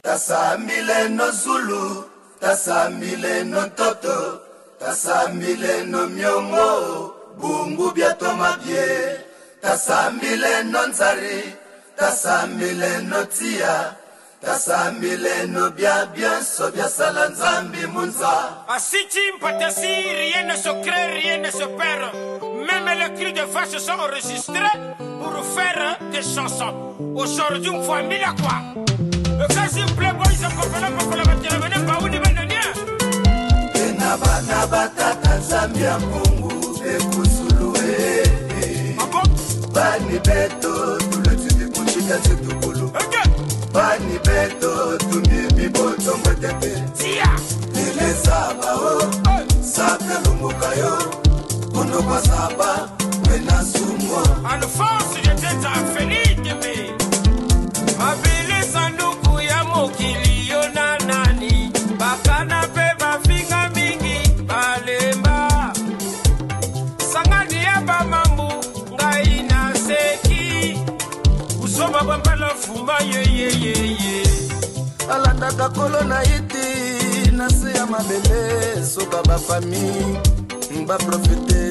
Tasa mileno Zulu, tasa mileno Toto, tasa mileno Miongo, bungu biato mabie, tasa mileno Nzari, tasa mileno Tia, tasa mileno bien sobia salanzambi munza. À Siti Mpatasi, rien ne se crée, rien ne se perd. Même les cris de vache sont enregistrés pour faire des chansons. Aujourd'hui, une fois mille à quoi? Le Kasim Playboy, ça peut pas la bâtir, mais n'est pas où ni banania. Naba naba tata Zambia Mungu Bekusuluwe. Ah bon? Bani beto, tout le tipi kuchika chitukulu. Ok. Bani beto, tumie biboto mwetepe. Tia. Ile saba o, sape lumuka yo. Kuno kwa saba, wena sumo. Alphonse, j'étais à Félix, mais. Mabili sanduku ya mokili yo na nani. Bakana pe bafinga mingi, balemba. Sangani ya bamambu, ngai na seki. Usoma bambala fumba ye. Alandaka kolo na iti, nase ya mabele, soka ba famille, mba profite.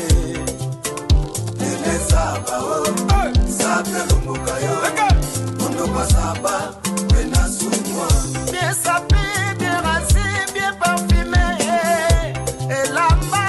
Ile saba o, sape lumuka yo. Kundo kwa saba, wena sumo. Bien sapé, bien rasé, bien parfumé. Et là-bas,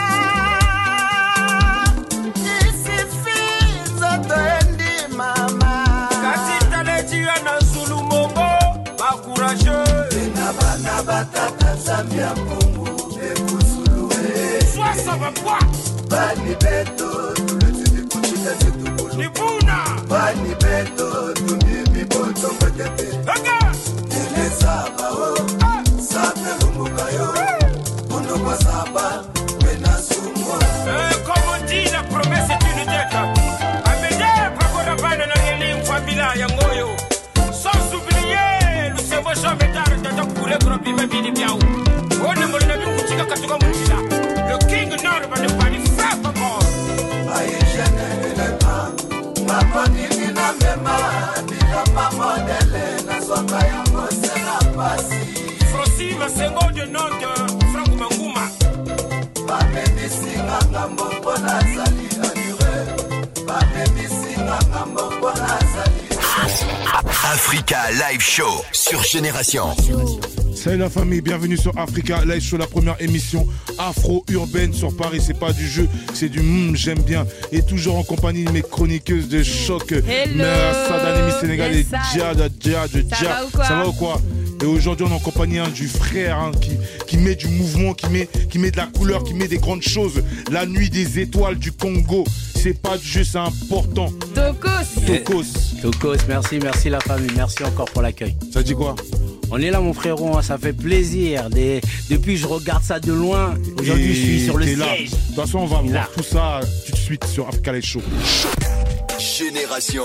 il suffit de te mama. Katita leti ya na Zulu Mongo, ba courageux. Naba tata Zambia Mungu Bekusuluwe. Sois ça va quoi? Bani beto, tout le tipi kuchika chitukulu. Libuna. Bani beto, tumie biboto mwetepe. Regarde. Ile saba o, sape lumuka yo. Kundo kwa saba, wena sumo. Comme on dit, la promesse est une dette. Amédée, Pagoda Bana na Yelim Fabila Yangoyo. Sans oublier, le cerveau Jean-Médard Tata Kouré Kropi Mabini Biaou. On ne me l'a vu Kouchika Katuka Mouchila. Le King Nord va ne pas lui faire encore. Aïe, je n'ai pas. Maman nini na mema, nina mamodele. Na soka yango se la pasi. Frossi Masengo de Nantes, Franck Manguma. Bamemi singa ngambo pona zali anire. Bamemi singa ngambo pona zali. Africa Live Show sur Génération. Salut la famille, bienvenue sur Africa Live Show, la première émission afro-urbaine sur Paris. C'est pas du jeu, c'est du j'aime bien. Et toujours en compagnie de mes chroniqueuses de choc, Sadanemi Sénégal et Dja. Ça va ou quoi? Et aujourd'hui on est en compagnie du frère qui met du mouvement, qui met de la couleur, qui met des grandes choses. La nuit des étoiles du Congo. C'est pas du jeu, c'est important. Tokos, merci la famille, merci encore pour l'accueil. Ça dit quoi? On est là mon frérot, ça fait plaisir. Depuis je regarde ça de loin. Aujourd'hui je suis sur le siège. De toute façon on va voir tout ça tout de suite sur Africa Live Show. Génération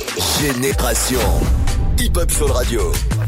Hip Hop Soul Radio.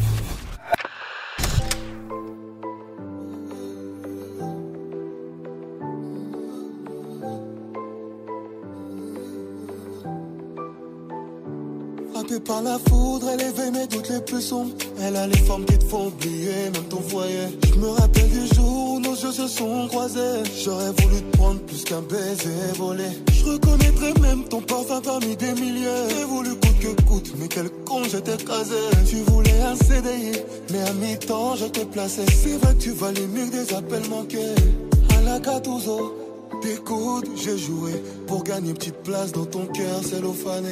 Frappée par la foudre, elle éveille mes doutes les plus sombres. Elle a les formes qui te font oublier, même ton foyer. Je me rappelle du jour où nos yeux se sont croisés. J'aurais voulu te prendre plus qu'un baiser volé. Je reconnaîtrais même ton parfum parmi des milliers. J'ai voulu coûte que coûte, mais quel con j'étais écrasé. Tu voulais un CDI, mais à mi-temps je t'ai placé. C'est vrai que tu valais mieux que des appels manqués. À la Gattuso, des coudes j'ai joué pour gagner une petite place dans ton cœur cellophané.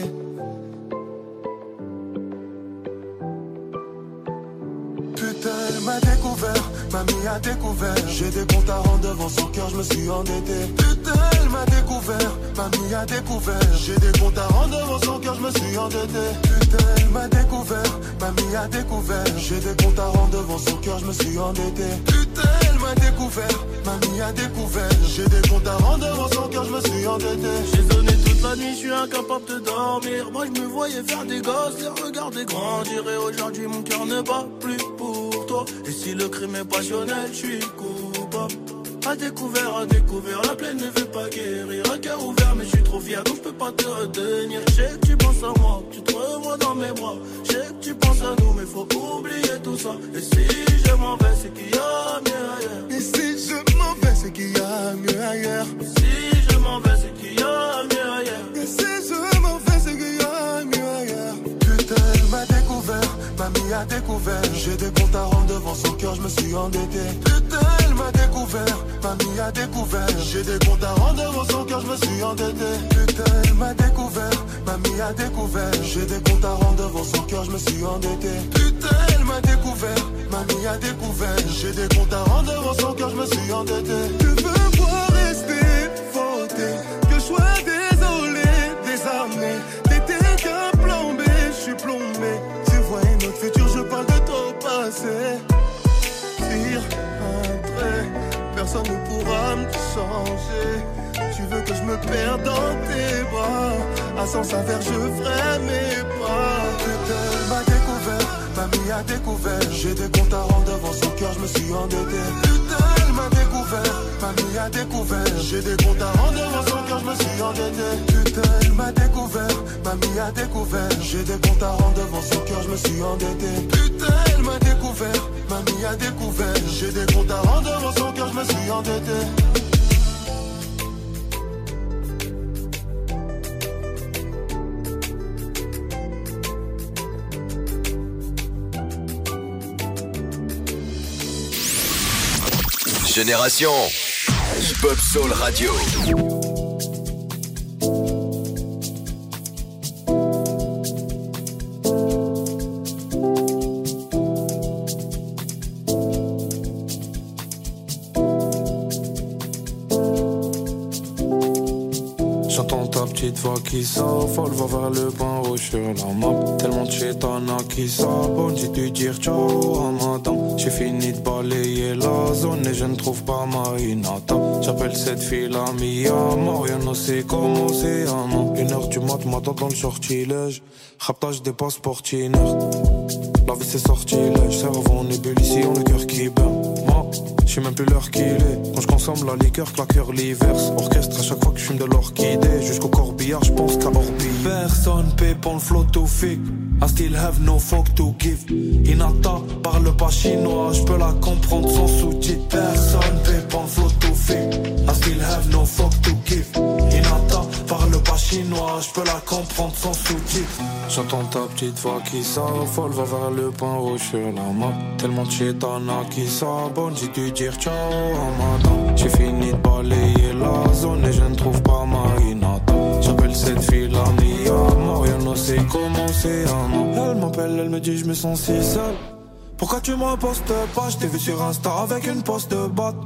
Putain, elle m'a découvert, mamie a découvert. J'ai des comptes à rendre devant son cœur, je me suis endetté. Putain, elle m'a découvert, mamie a découvert. J'ai des comptes à rendre devant son cœur, je me suis endetté. Putain, elle m'a découvert, mamie a découvert. J'ai des comptes à rendre devant son cœur, je me suis endetté. Putain, elle m'a découvert, mamie a découvert. J'ai des comptes à rendre devant son cœur, je me suis endetté. J'ai donné toute la nuit, je suis incapable de dormir. Moi je me voyais faire des gosses, les regarder grandir. Et aujourd'hui mon cœur ne bat plus pour toi. Et si le crime est passionnel, je suis coupable. À découvert, la plaine ne veut pas guérir. Un cœur ouvert, mais je suis trop fier, donc je peux pas te retenir. Je sais que tu penses à moi, tu te revois dans mes bras. Je sais que tu penses à nous, mais faut oublier tout ça. Et si je m'en vais, c'est qu'il y a mieux ailleurs. Et si je m'en vais, c'est qu'il y a mieux ailleurs. Et si je m'en vais, c'est qu'il y a mieux ailleurs. Et si je m'en vais, c'est qu'il y a mieux ailleurs. Putain, elle m'a découvert, mamie a découvert. J'ai des comptes à rendre devant son cœur, je me suis endetté. Putain, elle m'a découvert, mamie a découvert. J'ai des comptes à rendre devant son cœur, je me suis endetté. Putain, elle m'a découvert, mamie a découvert. J'ai des comptes à rendre devant son cœur, je me suis endetté. Putain, elle m'a découvert, mamie a découvert. J'ai des comptes à rendre devant son cœur, je me suis endetté. Tu veux voir rester fauté, que je sois désolé, désarmé. T'étais qu'un plan B, je suis plombé. Tu voyais notre futur, je parle de ton passé. Tire un trait, personne ne pourra me changer. Tu veux que je me perde dans tes bras. À sens inverse, je ferai mes pas. Putain, elle m'a découvert, mamie a découvert. J'ai des comptes à rendre devant son cœur, je me suis endetté. Putain, elle m'a découvert, mamie a découvert. J'ai des comptes à rendre devant son cœur, je me suis endetté. Putain, elle m'a découvert, mamie a découvert. J'ai des comptes à rendre devant son cœur, je me suis endetté. Putain, elle m'a découvert, mamie a découvert. J'ai des comptes à rendre devant son cœur, je me suis endetté. Génération Hip-Hop Soul Radio. J'entends ta petite voix qui s'affole, va vers le point rouge sur la map. Tellement de chétana qui s'abonne, j'ai dû dire ciao à madame. J'ai fini de balayer la zone et je ne trouve pas ma Hinata. J'appelle cette fille la Miyama, rien ne sait comment c'est un an. 1h du mat, m'attend dans le sortilège. Raptage des passeports tiner. La vie c'est sortilège, cerveau en ébullition, le cœur qui bat. Moi, je sais même plus l'heure qu'il est. Quand je consomme la liqueur, claqueur l'hiverse. Orchestre à chaque fois que je fume de l'orchidée. Jusqu'au corbillard, je pense qu'à Orbi. Personne paie pour le flot to fake. I still have no fuck to give. Hinata parle pas chinois, je peux la comprendre sans sous-titres. Personne paie pour le flot to fake. I still have no fuck to give. Hinata parle pas chinois, je peux la comprendre sans sous-titres. J'entends ta petite voix qui s'affole, va vers le point rouge sur la map. Tellement de chétana qui s'abonne, j'ai dû dire ciao à madame. J'ai fini de balayer la zone et je ne trouve pas ma Hinata. J'appelle cette fille la Miyama, rien ne sait comment c'est un an. Elle m'appelle, elle me dit je me sens si seul. Pourquoi tu me postes pas? Je t'ai vu sur Insta avec une poste de batte.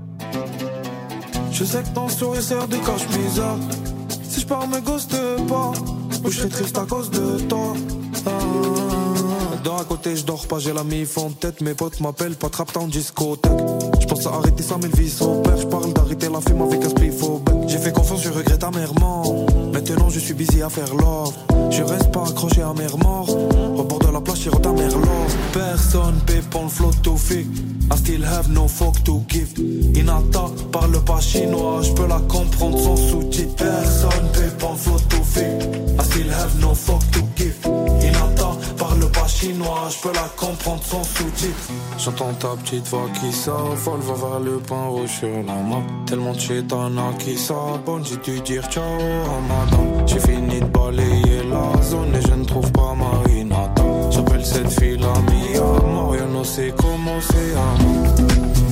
Je sais que ton sourire sert de cache-misère. Si je pars me ghoste pas, ou je serai triste à cause de toi. Dans à côté je dors pas, j'ai la mif en tête. Mes potes m'appellent pas trap en discothèque. Je pense à arrêter ça mais le vice au père. Je parle d'arrêter la fume avec un spliff au bec. J'ai fait confiance, je regrette amèrement. Maintenant je suis busy à faire love. Je reste pas accroché à mer mort. Au bord de la plage j'ai ta mère love. Personne paie pour le flot to fake. I still have no fuck to give. Hinata parle pas chinois, je peux la comprendre sans sous-titres. Personne paie pour le flot to fake. I still have no fuck to give. Hinata parle pas chinois, je peux la comprendre sans sous-titres. J'entends ta petite voix qui s'affole, va vers le point rouge sur la map. Tellement de chétana qui s'abonne, j'ai dû dire ciao à madame. J'ai fini de balayer la zone et je ne trouve pas ma Hinata. J'appelle cette fille la Miyama, rien ne sait comment c'est un an.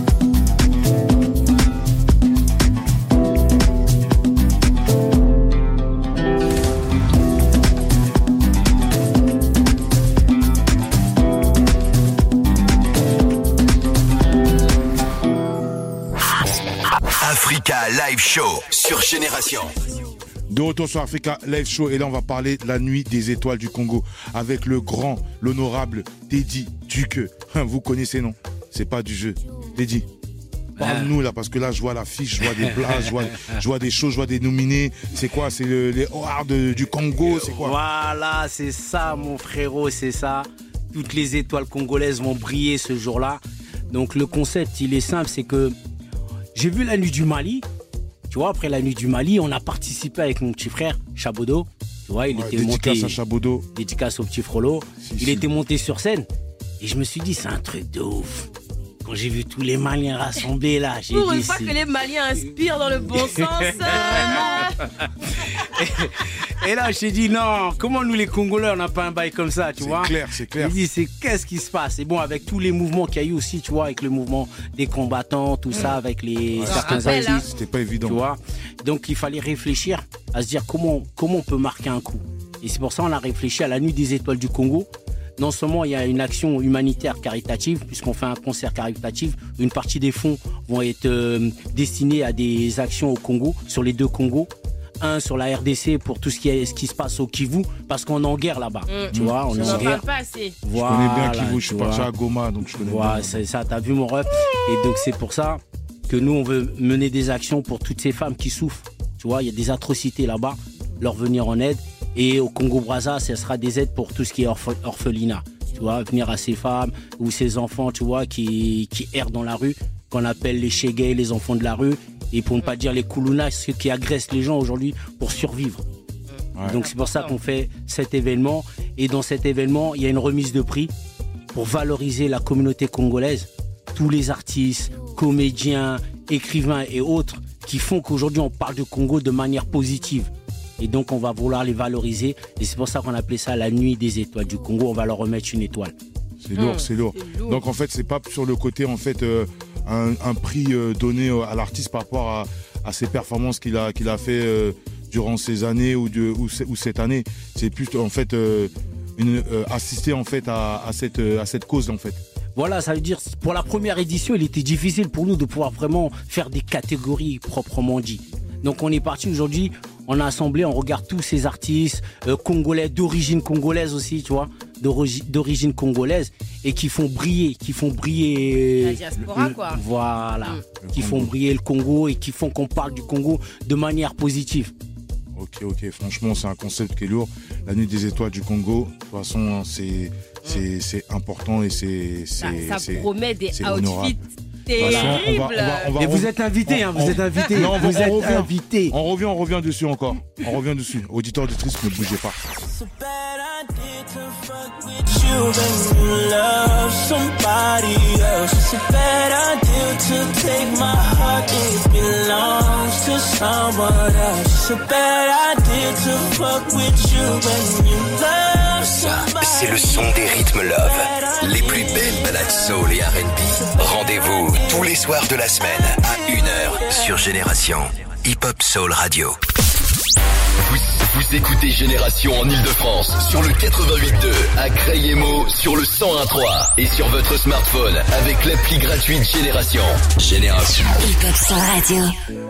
Africa Live Show sur Génération. De retour sur Africa Live Show et là on va parler de la nuit des étoiles du Congo avec le grand, l'honorable Teddy Duque. Vous connaissez non? C'est pas du jeu. Teddy, parle-nous là parce que là je vois l'affiche, je vois des places, je vois des choses, je vois des nominés. C'est quoi? C'est les Awards du Congo, c'est quoi? Voilà, c'est ça mon frérot, c'est ça. Toutes les étoiles congolaises vont briller ce jour-là. Donc le concept il est simple, c'est que J'ai vu la nuit du Mali. Tu vois, après la nuit du Mali, on a participé avec mon petit frère, Chabodo. Tu vois, il était monté. Dédicace à Chabodo. Dédicace au petit Frollo. Il était monté sur scène. Et je me suis dit, c'est un truc de ouf. Quand j'ai vu tous les Maliens rassemblés là, j'ai dit... Pour une fois que les Maliens inspirent dans le bon sens. Et là, j'ai dit, non, comment nous les Congolais, on n'a pas un bail comme ça, tu vois? C'est clair. J'ai dit, qu'est-ce qui se passe? Et bon, avec tous les mouvements qu'il y a eu aussi, tu vois, avec le mouvement des combattants, tout ça, avec les certains artistes. C'était pas évident. Tu vois? Donc, il fallait réfléchir à se dire comment on peut marquer un coup. Et c'est pour ça qu'on a réfléchi à la Nuit des Étoiles du Congo. Non seulement il y a une action humanitaire caritative, puisqu'on fait un concert caritatif, une partie des fonds vont être destinés à des actions au Congo, sur les 2 Congos. Un sur la RDC pour tout ce qui se passe au Kivu, parce qu'on est en guerre là-bas. Tu vois, on est en guerre. Parle pas assez. Voilà, je connais bien Kivu, je suis parti à Goma, donc je connais bien. C'est ça, t'as vu mon ref. Et donc c'est pour ça que nous, on veut mener des actions pour toutes ces femmes qui souffrent. Tu vois, il y a des atrocités là-bas, leur venir en aide. Et au Congo-Brazza, ce sera des aides pour tout ce qui est orphelinat. Tu vois, venir à ces femmes ou ces enfants, tu vois, qui errent dans la rue, qu'on appelle les Shégay, les enfants de la rue, et pour ne pas dire les Koulounas, ceux qui agressent les gens aujourd'hui pour survivre. Ouais. Donc c'est pour ça qu'on fait cet événement. Et dans cet événement, il y a une remise de prix pour valoriser la communauté congolaise. Tous les artistes, comédiens, écrivains et autres qui font qu'aujourd'hui on parle du Congo de manière positive. Et donc, on va vouloir les valoriser. Et c'est pour ça qu'on appelait ça la Nuit des Étoiles du Congo. On va leur remettre une étoile. C'est lourd, c'est lourd. Donc, en fait, c'est pas sur le côté, en fait, un prix donné à l'artiste par rapport à ses performances qu'il a fait durant ces années ou cette année. C'est plus, en fait, assister, en fait, à cette cause, en fait. Voilà, ça veut dire, pour la première édition, il était difficile pour nous de pouvoir vraiment faire des catégories proprement dit. Donc, on est parti aujourd'hui... On a assemblé, on regarde tous ces artistes congolais, d'origine congolaise aussi, tu vois, d'origine congolaise, et qui font briller la diaspora, quoi. Voilà, qui font briller le Congo et qui font qu'on parle du Congo de manière positive. Ok, franchement, c'est un concept qui est lourd. La Nuit des Étoiles du Congo, de toute façon, c'est important et ça promet des outfits. Terrible. Et vous êtes invité, vous êtes invité. Non, vous êtes invité. On revient dessus encore. On revient dessus. Auditeur, auditrice, ne bougez pas. C'est le son des rythmes love. Les plus belles balades soul et R&B. Rendez-vous tous les soirs de la semaine à 1h sur Génération Hip Hop Soul Radio. Vous écoutez Génération en Ile-de-France sur le 88.2, à Crayemo sur le 101.3 et sur votre smartphone avec l'appli gratuite Génération. Génération Hip Hop Soul Radio.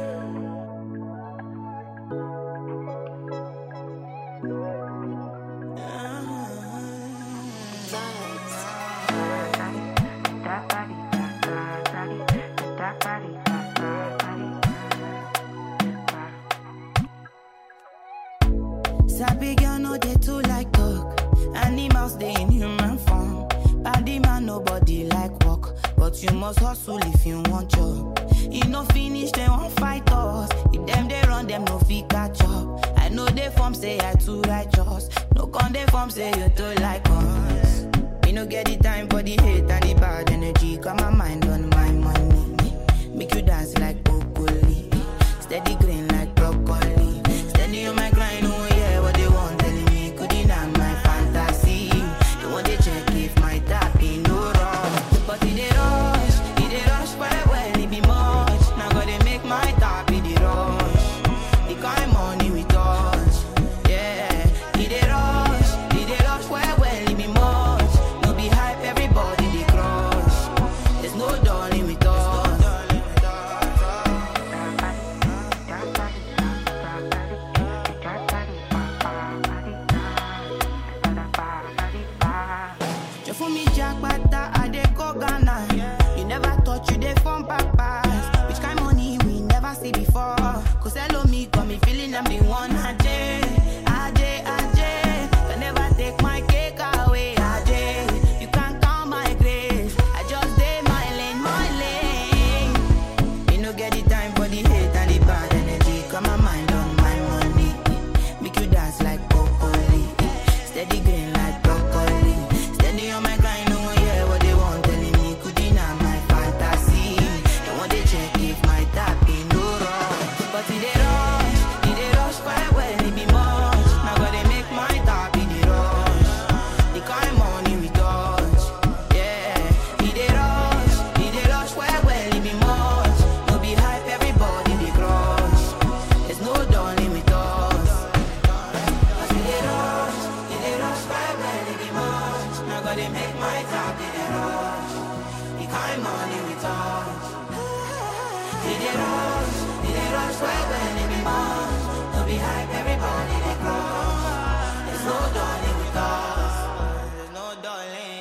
Sabi girl no dey too like talk. Animals dey in human form. Body man nobody like work, but you must hustle if you want job. You no finish they won't fight us. If them they run them no fit catch up. I know they form say I too righteous. No con they form say you too like us. Me no get the time for the hate and the bad energy. Got my mind on my money. Make you dance like broccoli. Steady green like broccoli. Steady on my grind. Get it rush. The kind money we touch. Did it rush, when it be much. Don't be hype, everybody they crush. There's no darling with us. There's no darling.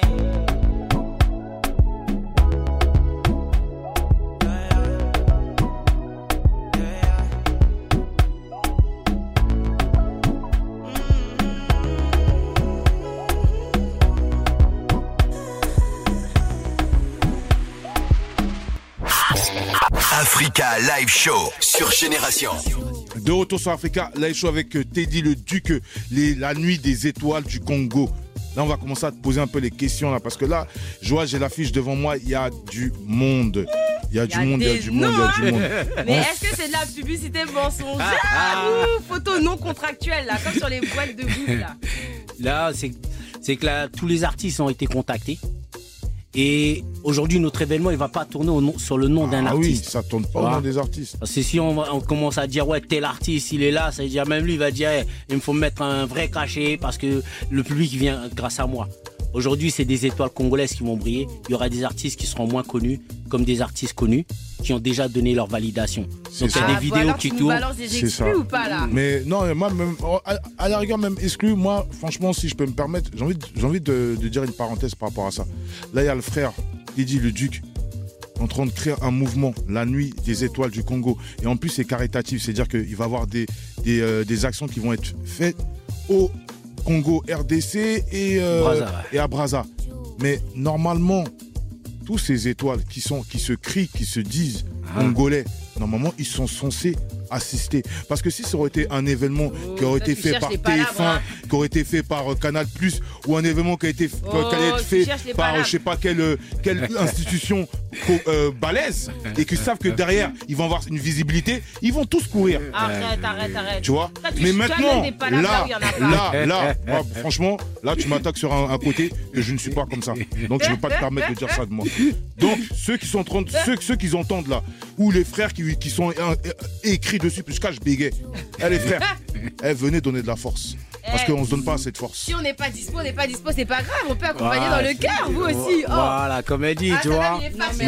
Africa Live Show sur Génération. De retour sur Africa Live Show avec Teddy le Duc, la nuit des étoiles du Congo. Là, on va commencer à te poser un peu les questions là, parce que là, je vois, j'ai l'affiche devant moi, il y a du monde. Il y a du monde. Mais est-ce que c'est de la publicité mensongère ou photo non contractuelle là, comme sur les boîtes de bouffe là? Là, c'est que là, tous les artistes ont été contactés. Et aujourd'hui, notre événement, il va pas tourner sur le nom d'un artiste. Oui, ça tourne pas au nom des artistes. Parce que si on commence à dire, ouais, tel artiste, il est là, ça veut dire, même lui, il va dire, hey, il me faut mettre un vrai cachet parce que le public vient grâce à moi. Aujourd'hui, c'est des étoiles congolaises qui vont briller. Il y aura des artistes qui seront moins connus, comme des artistes connus qui ont déjà donné leur validation. Donc, il y a des vidéos qui tournent. Alors, tu nous balances des exclus ou pas là? Mais non, moi, même, à la rigueur, même exclu, moi, franchement, si je peux me permettre, j'ai envie de dire une parenthèse par rapport à ça. Là, il y a le frère Teddy le Duc en train de créer un mouvement, la nuit des étoiles du Congo. Et en plus, c'est caritatif, c'est-à-dire qu'il va y avoir des actions qui vont être faites au Congo, RDC et à Brazza. Mais normalement, tous ces étoiles qui se crient, qui se disent congolais, normalement, ils sont censés assister. Parce que si ça aurait été un événement qui aurait été fait par TF1, qui aurait été fait par Canal+, ou un événement qui a été fait par je sais pas quelle institution balèze, et qu'ils savent que derrière, ils vont avoir une visibilité, ils vont tous courir. Arrête. Tu vois? Mais maintenant, là, moi, franchement, là, tu m'attaques sur un côté et je ne suis pas comme ça. Donc, je ne veux pas te permettre de dire ça de moi. Donc, ceux qui entendent là, ou les frères qui sont écrits dessus, puisque je bégayais. Les frères, venez donner de la force. Parce qu'on ne se donne pas assez de force. Si on n'est pas dispo, c'est pas grave. On peut accompagner dans le cœur, vous aussi. Voilà, comme elle dit, tu vois.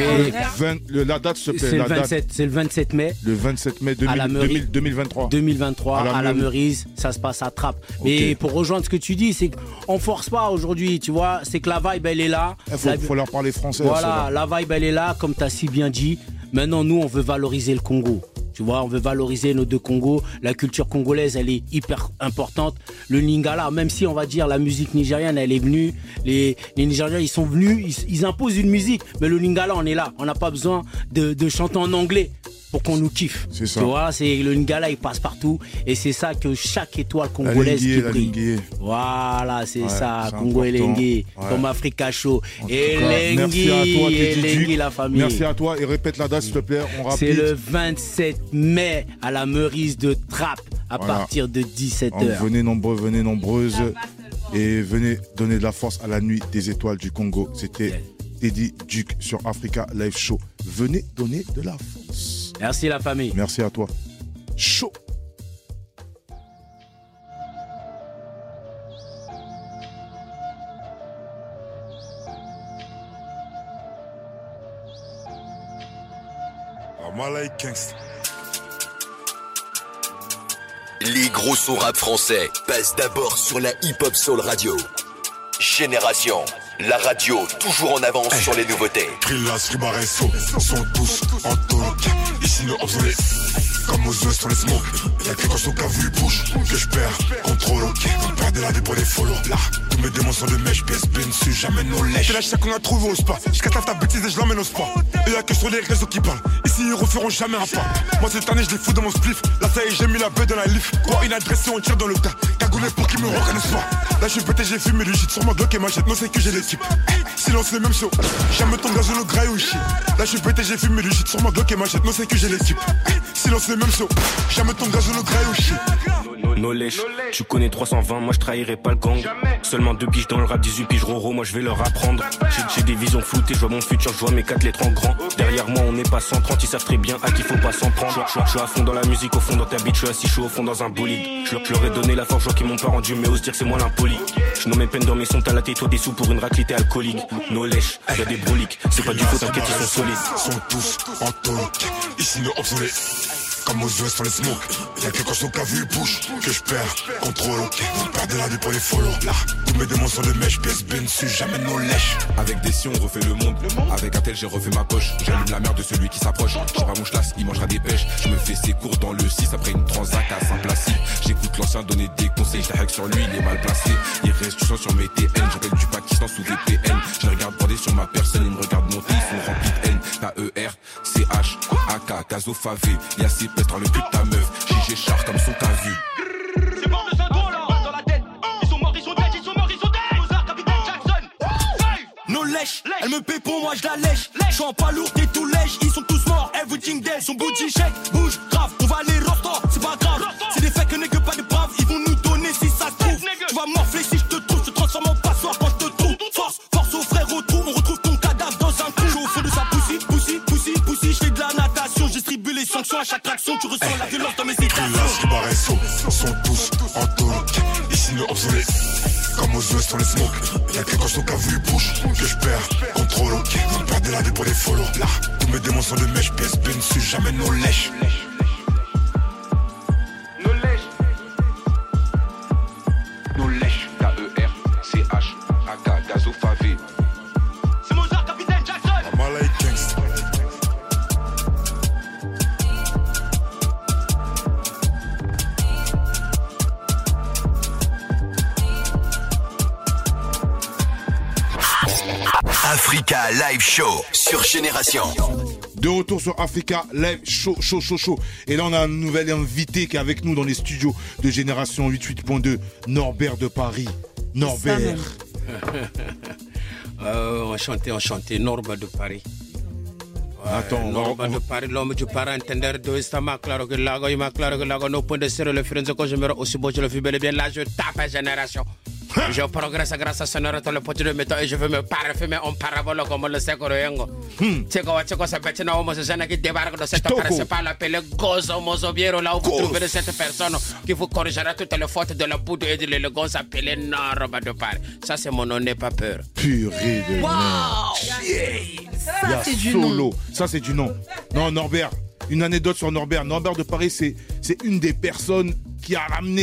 La date, s'il te plaît. C'est le 27 mai. Le 27 mai 2023. 2023, à la Meurize, ça se passe à Trappes. Mais pour rejoindre ce que tu dis, c'est qu'on force pas aujourd'hui, tu vois. C'est que la vibe, elle est là. Il faut leur parler français. Voilà, la vibe, elle est là, comme tu as si bien dit. Maintenant, nous, on veut valoriser le Congo. Tu vois, on veut valoriser nos deux Congos. La culture congolaise, elle est hyper importante. Le Lingala, même si on va dire la musique nigériane, elle est venue. Les Nigériens, ils sont venus, ils imposent une musique. Mais le Lingala, on est là. On n'a pas besoin de chanter en anglais pour qu'on nous kiffe. C'est ça. Tu vois, le Lingala, il passe partout. Et c'est ça que chaque étoile congolaise qui brille. Voilà, c'est ça. Congo et Lengi. Comme Africa Show. Et merci à toi, Lengi, la famille. Merci à toi. Et répète la date, s'il te plaît. C'est le 27 mai à la Meurize de Trappes à partir de 17h. Venez nombreux, venez nombreuses. Et venez donner de la force à la nuit des étoiles du Congo. C'était Teddy Duc sur Africa Live Show. Venez donner de la force. Merci la famille. Merci à toi. Chaud. Les gros sons rap français passent d'abord sur la hip-hop soul radio. Génération, la radio toujours en avance sur les nouveautés. Trilas, Ribaresso, sont tous en talk. Ici nos obsolètes, comme aux œufs sur les smokes. Y'a que quand son cavu bouge, que je perds contrôle. On perd de la vie pour les follow. Là, tous mes démons sont de mèche, PSP ne suit jamais nos lèches. C'est la chaque qu'on a trouvé au spa. Jusqu'à ta bêtise et je l'emmène au spa. Et y'a que sur les réseaux qui parlent. Ici ils referont jamais un pas. Moi cette année je les fous dans mon spliff. Là ça y est j'ai mis la bête dans la lift. Quoi une adresse et on tire dans le tas. Cagoulé pour qu'ils me reconnaissent pas. Là je suis pété, j'ai fumé du shit sur ma Glock et machette. Non c'est que j'ai l'équipe. Silence les mêmes shows. Jamais ton gaz le graille ou shit. Là je suis pété, j'ai fumé du shit sur ma Glock et machette. Non c'est que j'ai l'équipe. Silence les mêmes shows. Jamais ton gaz le graille ou shit. No lèche, tu connais 320, moi je trahirai pas le gang. Seulement 2 piges dans le rap, 18 piges roro, moi je vais leur apprendre. J'ai des visions floutées, je vois mon futur, je vois mes 4 lettres en grand. Derrière moi on n'est pas 130, ils savent très bien à qui faut pas s'en prendre. Je suis à fond dans la musique, au fond dans ta bite, je suis assis chaud au fond dans un bolide. Je leur ai donné la force, je vois qu'ils m'ont pas rendu, mais ose dire que c'est moi l'impoli. Je nomme mes peines dans mes sons, t'as la tête, toi des sous pour une raclée alcoolique. No lèche, y'a des broliques, c'est pas du faux, t'inquiète, ils sont solides. Sont tous en taulique, ici nos obsolètes. Comme aux US sur les smokes, y'a que quand je t'ai vu push que je perds contrôle. Perdre de la vie pour les follow. Là, tous mes démons sont des mèches, PSB dessus, jamais nos lèches. Avec des si on refait le monde. Avec un tel j'ai refait ma poche. J'allume la merde de celui qui s'approche. J'aurai mon chlasse, il mangera des pêches. Je me fais ses cours dans le 6 après une transac à Saint-Placide. J'écoute l'ancien donner des conseils, je hack sur lui, il est mal placé. Il reste du sang sur mes TN, j'appelle du Pakistan sous VPN. Je les regarde border sur ma personne, ils me regardent monter, ils sont remplis de haine. KER, CH, AK, Gazo Favé, y'a ces pestes dans le cul de ta meuf. JG char comme son t'as vu. C'est mort de Saint-Gros là, dans la tête. Ils sont morts, ils sont dead, ils sont morts, ils sont dead. Mozart, Capitaine Jackson. No lèche, elle me paie pour moi, je la lèche. Je suis en pas lourd, t'es tout lèche. Ils sont tous morts, everything dead. Son booty shake, bouge, grave. On va aller roster, c'est pas grave. C'est des faits que n'est que pas des braves. Ils vont nous donner si ça se trouve. Tu vas morfler si je te trouve. Je te transforme en passoire quand je te trouve. Force au frère, retrouve. On retrouve ton cadavre dans un trou. Je suis au fond de sa poussie. Je fais de la natation. Je distribue les sanctions à chaque action. Tu ressens la violence dans mes citations. Sont tous en taulique, ici nos obsolètes. Comme aux US sur les smokes, y'a que quand je t'ai vu push que je perds contrôle. Perdre de la vie pour les follow. Là, tous mes démons sont des mèches, PSB dessus, jamais nos lèches. No lèche, KER, CH, AK, Gazo Favé. C'est Mozart, Capitaine Jackson. Malay Kings. Africa Live Show sur Génération. De retour sur Africa Live Show. Et là, on a un nouvel invité qui est avec nous dans les studios de Génération 88.2, Norbert de Paris. Norbert. Enchanté, Norbert de Paris. Attends, Norbert de Paris, l'homme du parent, entender de Istama, claro que lago, il m'a claro que lago, no point de serre, le friend, quand je me aussi beau, je le fais bel et bien, là, je tape à Génération. Je progresse grâce à son orateur, le pote de méthode, et je veux me parfumer en parabole comme le sait Koroyengo. Tcheko, ça peut être un homme, qui débarque de cette principale appelée Gozo Mozobiero, là où vous trouverez cette personne qui vous corrigera toutes les fautes de la boue et de l'élégance appelée Norbert de Paris. Ça, c'est mon nom, n'aie pas peur. Purée de Ça, c'est du nom. Ça, c'est du nom. Non, Norbert, une anecdote sur Norbert. Norbert de Paris, c'est une des personnes qui a ramené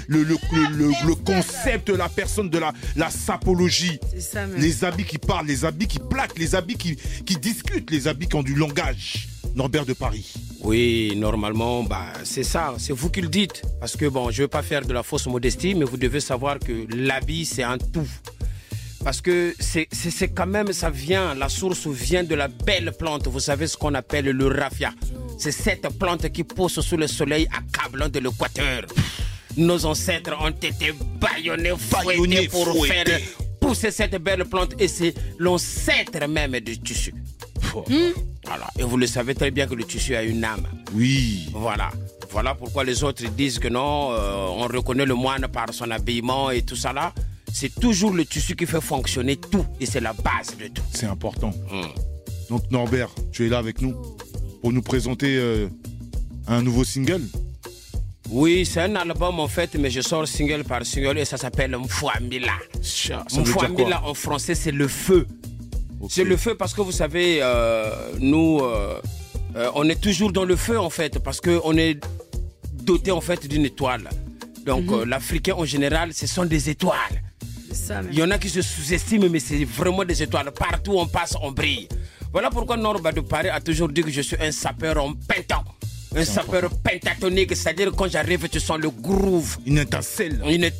le concept de la personne de la sapologie. C'est ça même. Les habits qui parlent, les habits qui plaquent, les habits qui discutent, les habits qui ont du langage. Norbert de Paris. Oui, normalement, c'est ça, c'est vous qui le dites. Parce que bon, je ne veux pas faire de la fausse modestie, mais vous devez savoir que l'habit, c'est un tout. Parce que c'est quand même, la source vient de la belle plante. Vous savez ce qu'on appelle le raffia. C'est cette plante qui pousse sous le soleil accablant de l'équateur. Nos ancêtres ont été bâillonnés, fouettés pour faire pousser cette belle plante. Et c'est l'ancêtre même du tissu. Voilà. Et vous le savez très bien que le tissu a une âme. Oui. Voilà pourquoi les autres disent que non, on reconnaît le moine par son habillement et tout ça là. C'est toujours le tissu qui fait fonctionner tout. Et c'est la base de tout. C'est important. Donc Norbert, tu es là avec nous pour nous présenter un nouveau single. Oui, c'est un album en fait, mais je sors single par single et ça s'appelle Mfouamila. Mfouamila en français, c'est le feu. Okay. C'est le feu parce que vous savez, nous, on est toujours dans le feu en fait, parce qu'on est doté en fait d'une étoile. Donc l'Africain en général, ce sont des étoiles. Il y en a qui se sous-estiment, mais c'est vraiment des étoiles. Partout où on passe, on brille. Voilà pourquoi Norbert de Paris a toujours dit que je suis un sapeur en pentant. Un sapeur pentatonique, c'est-à-dire quand j'arrive, tu sens le groove. Une étincelle.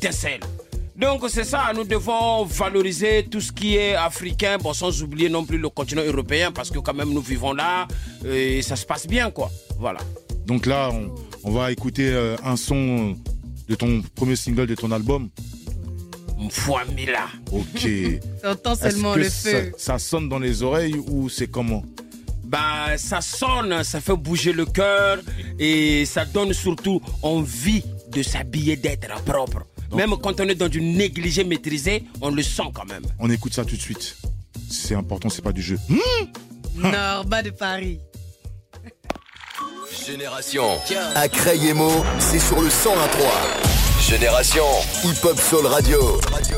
Donc c'est ça, nous devons valoriser tout ce qui est africain, bon, sans oublier non plus le continent européen, parce que quand même nous vivons là, et ça se passe bien, quoi. Voilà. Donc là, on va écouter un son de ton premier single de ton album. Mfouamila. Ok. T'entends seulement le feu. Ça sonne dans les oreilles ou c'est comment? Ça sonne, ça fait bouger le cœur et ça donne surtout envie de s'habiller, d'être propre. Donc, même quand on est dans du négligé maîtrisé, on le sent quand même. On écoute ça tout de suite. C'est important, c'est pas du jeu. Norba de Paris. Génération à Crayemo, c'est sur le 101.3. Génération Hip-Hop Soul Radio.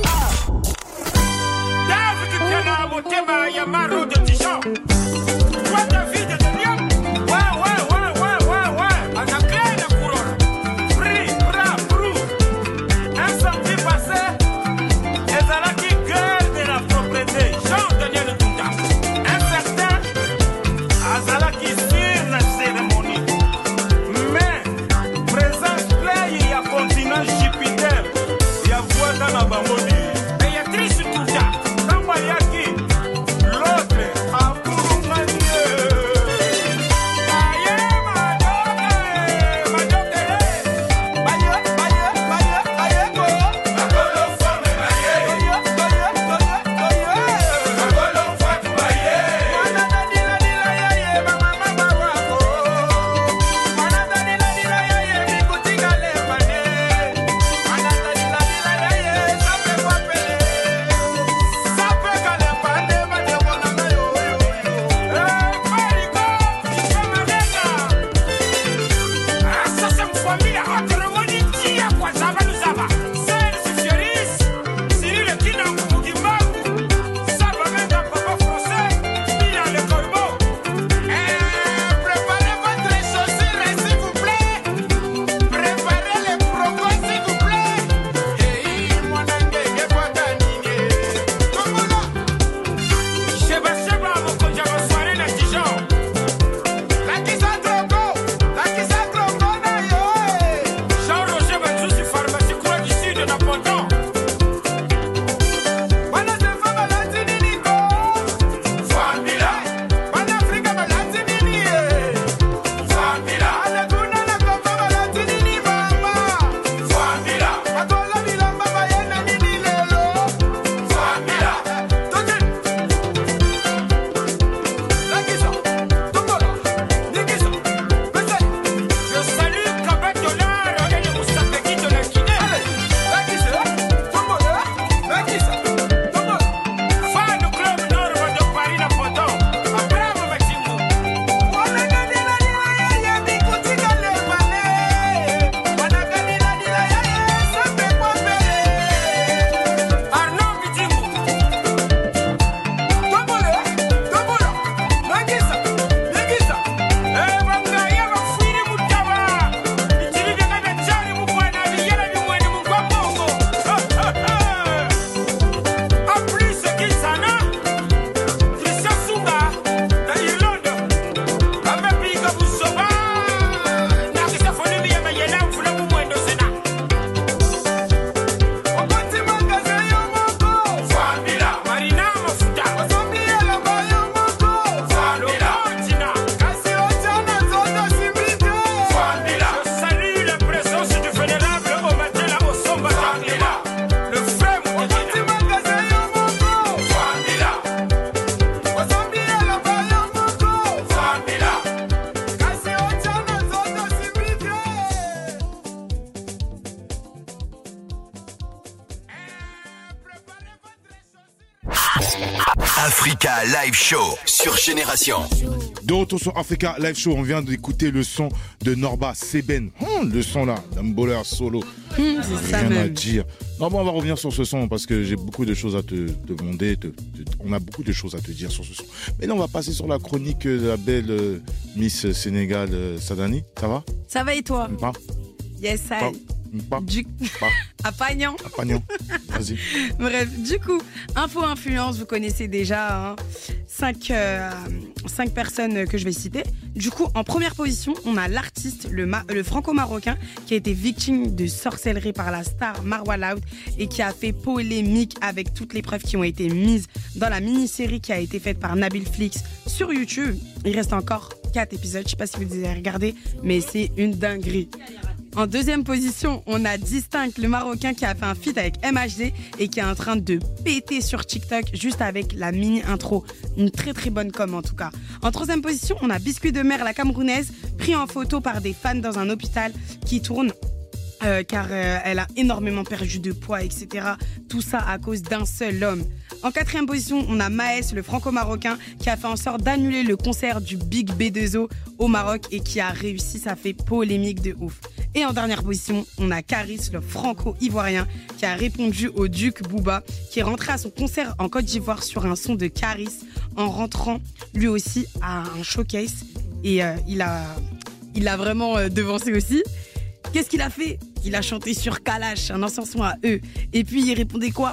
Africa Live Show sur Génération. De retour sur Africa Live Show, on vient d'écouter le son de Norba Seben. Le son là, d'un bowler solo. C'est ça Rien même. à dire. Norba, on va revenir sur ce son parce que j'ai beaucoup de choses à te demander. On a beaucoup de choses à te dire sur ce son. Mais là, on va passer sur la chronique de la belle Miss Sénégal Sadani. Ça va? Ça va et toi? Pas. Yes, I. À Pagnan. Vas-y. Bref, du coup, info influence, vous connaissez déjà 5 personnes que je vais citer. Du coup, en première position, on a l'artiste, le franco-marocain, qui a été victime de sorcellerie par la star Marwa Loud et qui a fait polémique avec toutes les preuves qui ont été mises dans la mini-série qui a été faite par Nabil Flix sur YouTube. Il reste encore 4 épisodes, je sais pas si vous les avez regardés, mais c'est une dinguerie. En deuxième position, on a Distinct, le Marocain qui a fait un feat avec MHD et qui est en train de péter sur TikTok juste avec la mini-intro. Une très très bonne com en tout cas. En troisième position, on a Biscuit de Mer, la Camerounaise, pris en photo par des fans dans un hôpital qui tourne car elle a énormément perdu de poids, etc. Tout ça à cause d'un seul homme. En 4e position, on a Maes, le franco-marocain, qui a fait en sorte d'annuler le concert du Big B2O au Maroc et qui a réussi. Ça fait polémique de ouf. Et en dernière position, on a Caris, le franco-ivoirien, qui a répondu au Duc Booba, qui est rentré à son concert en Côte d'Ivoire sur un son de Caris, en rentrant lui aussi à un showcase. Et il a vraiment devancé aussi. Qu'est-ce qu'il a fait? Il a chanté sur Kalash, un ancien son à eux. Et puis il répondait quoi?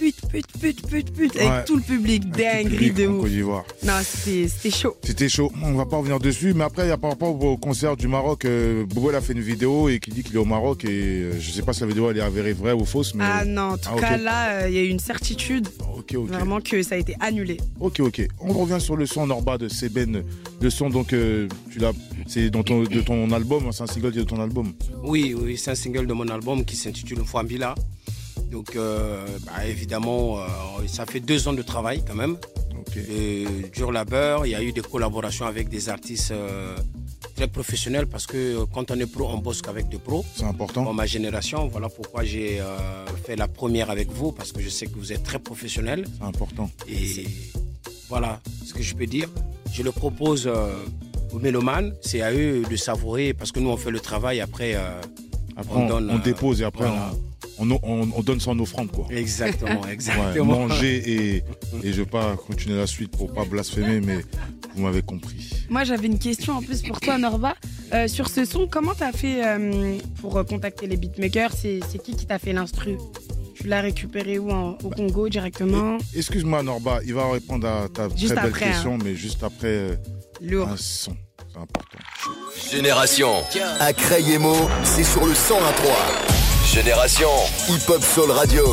Pute, avec tout le public, dinguerie de ouf. Non, c'était chaud. C'était chaud, on va pas revenir dessus, mais après, par rapport au concert du Maroc, Bobo a fait une vidéo et qui dit qu'il est au Maroc et je sais pas si la vidéo elle est avérée vraie ou fausse. Mais... Ah non, en tout cas là, il y a eu une certitude, vraiment que ça a été annulé. Ok, on revient sur le son Norba de Seben, le son donc, c'est de ton album, c'est un single de ton album. Oui, c'est un single de mon album qui s'intitule Fambila. Donc, évidemment, ça fait 2 ans de travail quand même. Dur labeur. Il y a eu des collaborations avec des artistes très professionnels parce que quand on est pro, on bosse qu'avec des pros. C'est important. Dans ma génération, voilà pourquoi j'ai fait la première avec vous parce que je sais que vous êtes très professionnels. C'est important. Et voilà ce que je peux dire. Je le propose aux mélomanes. C'est à eux de savourer parce que nous, on fait le travail. Après, on dépose et après, on donne ça en offrande, quoi. Exactement. Ouais, manger et je vais pas continuer la suite pour pas blasphémer, mais vous m'avez compris. Moi, j'avais une question en plus pour toi, Norba. Sur ce son, comment t'as fait pour contacter les beatmakers? C'est qui t'a fait l'instru? Tu l'as récupéré où au Congo directement? Excuse-moi, Norba, il va répondre à ta juste très belle après, question, mais juste après un son. C'est important. Génération à Crayemo, c'est sur le 101.3. Génération Hip Hop Soul Radio.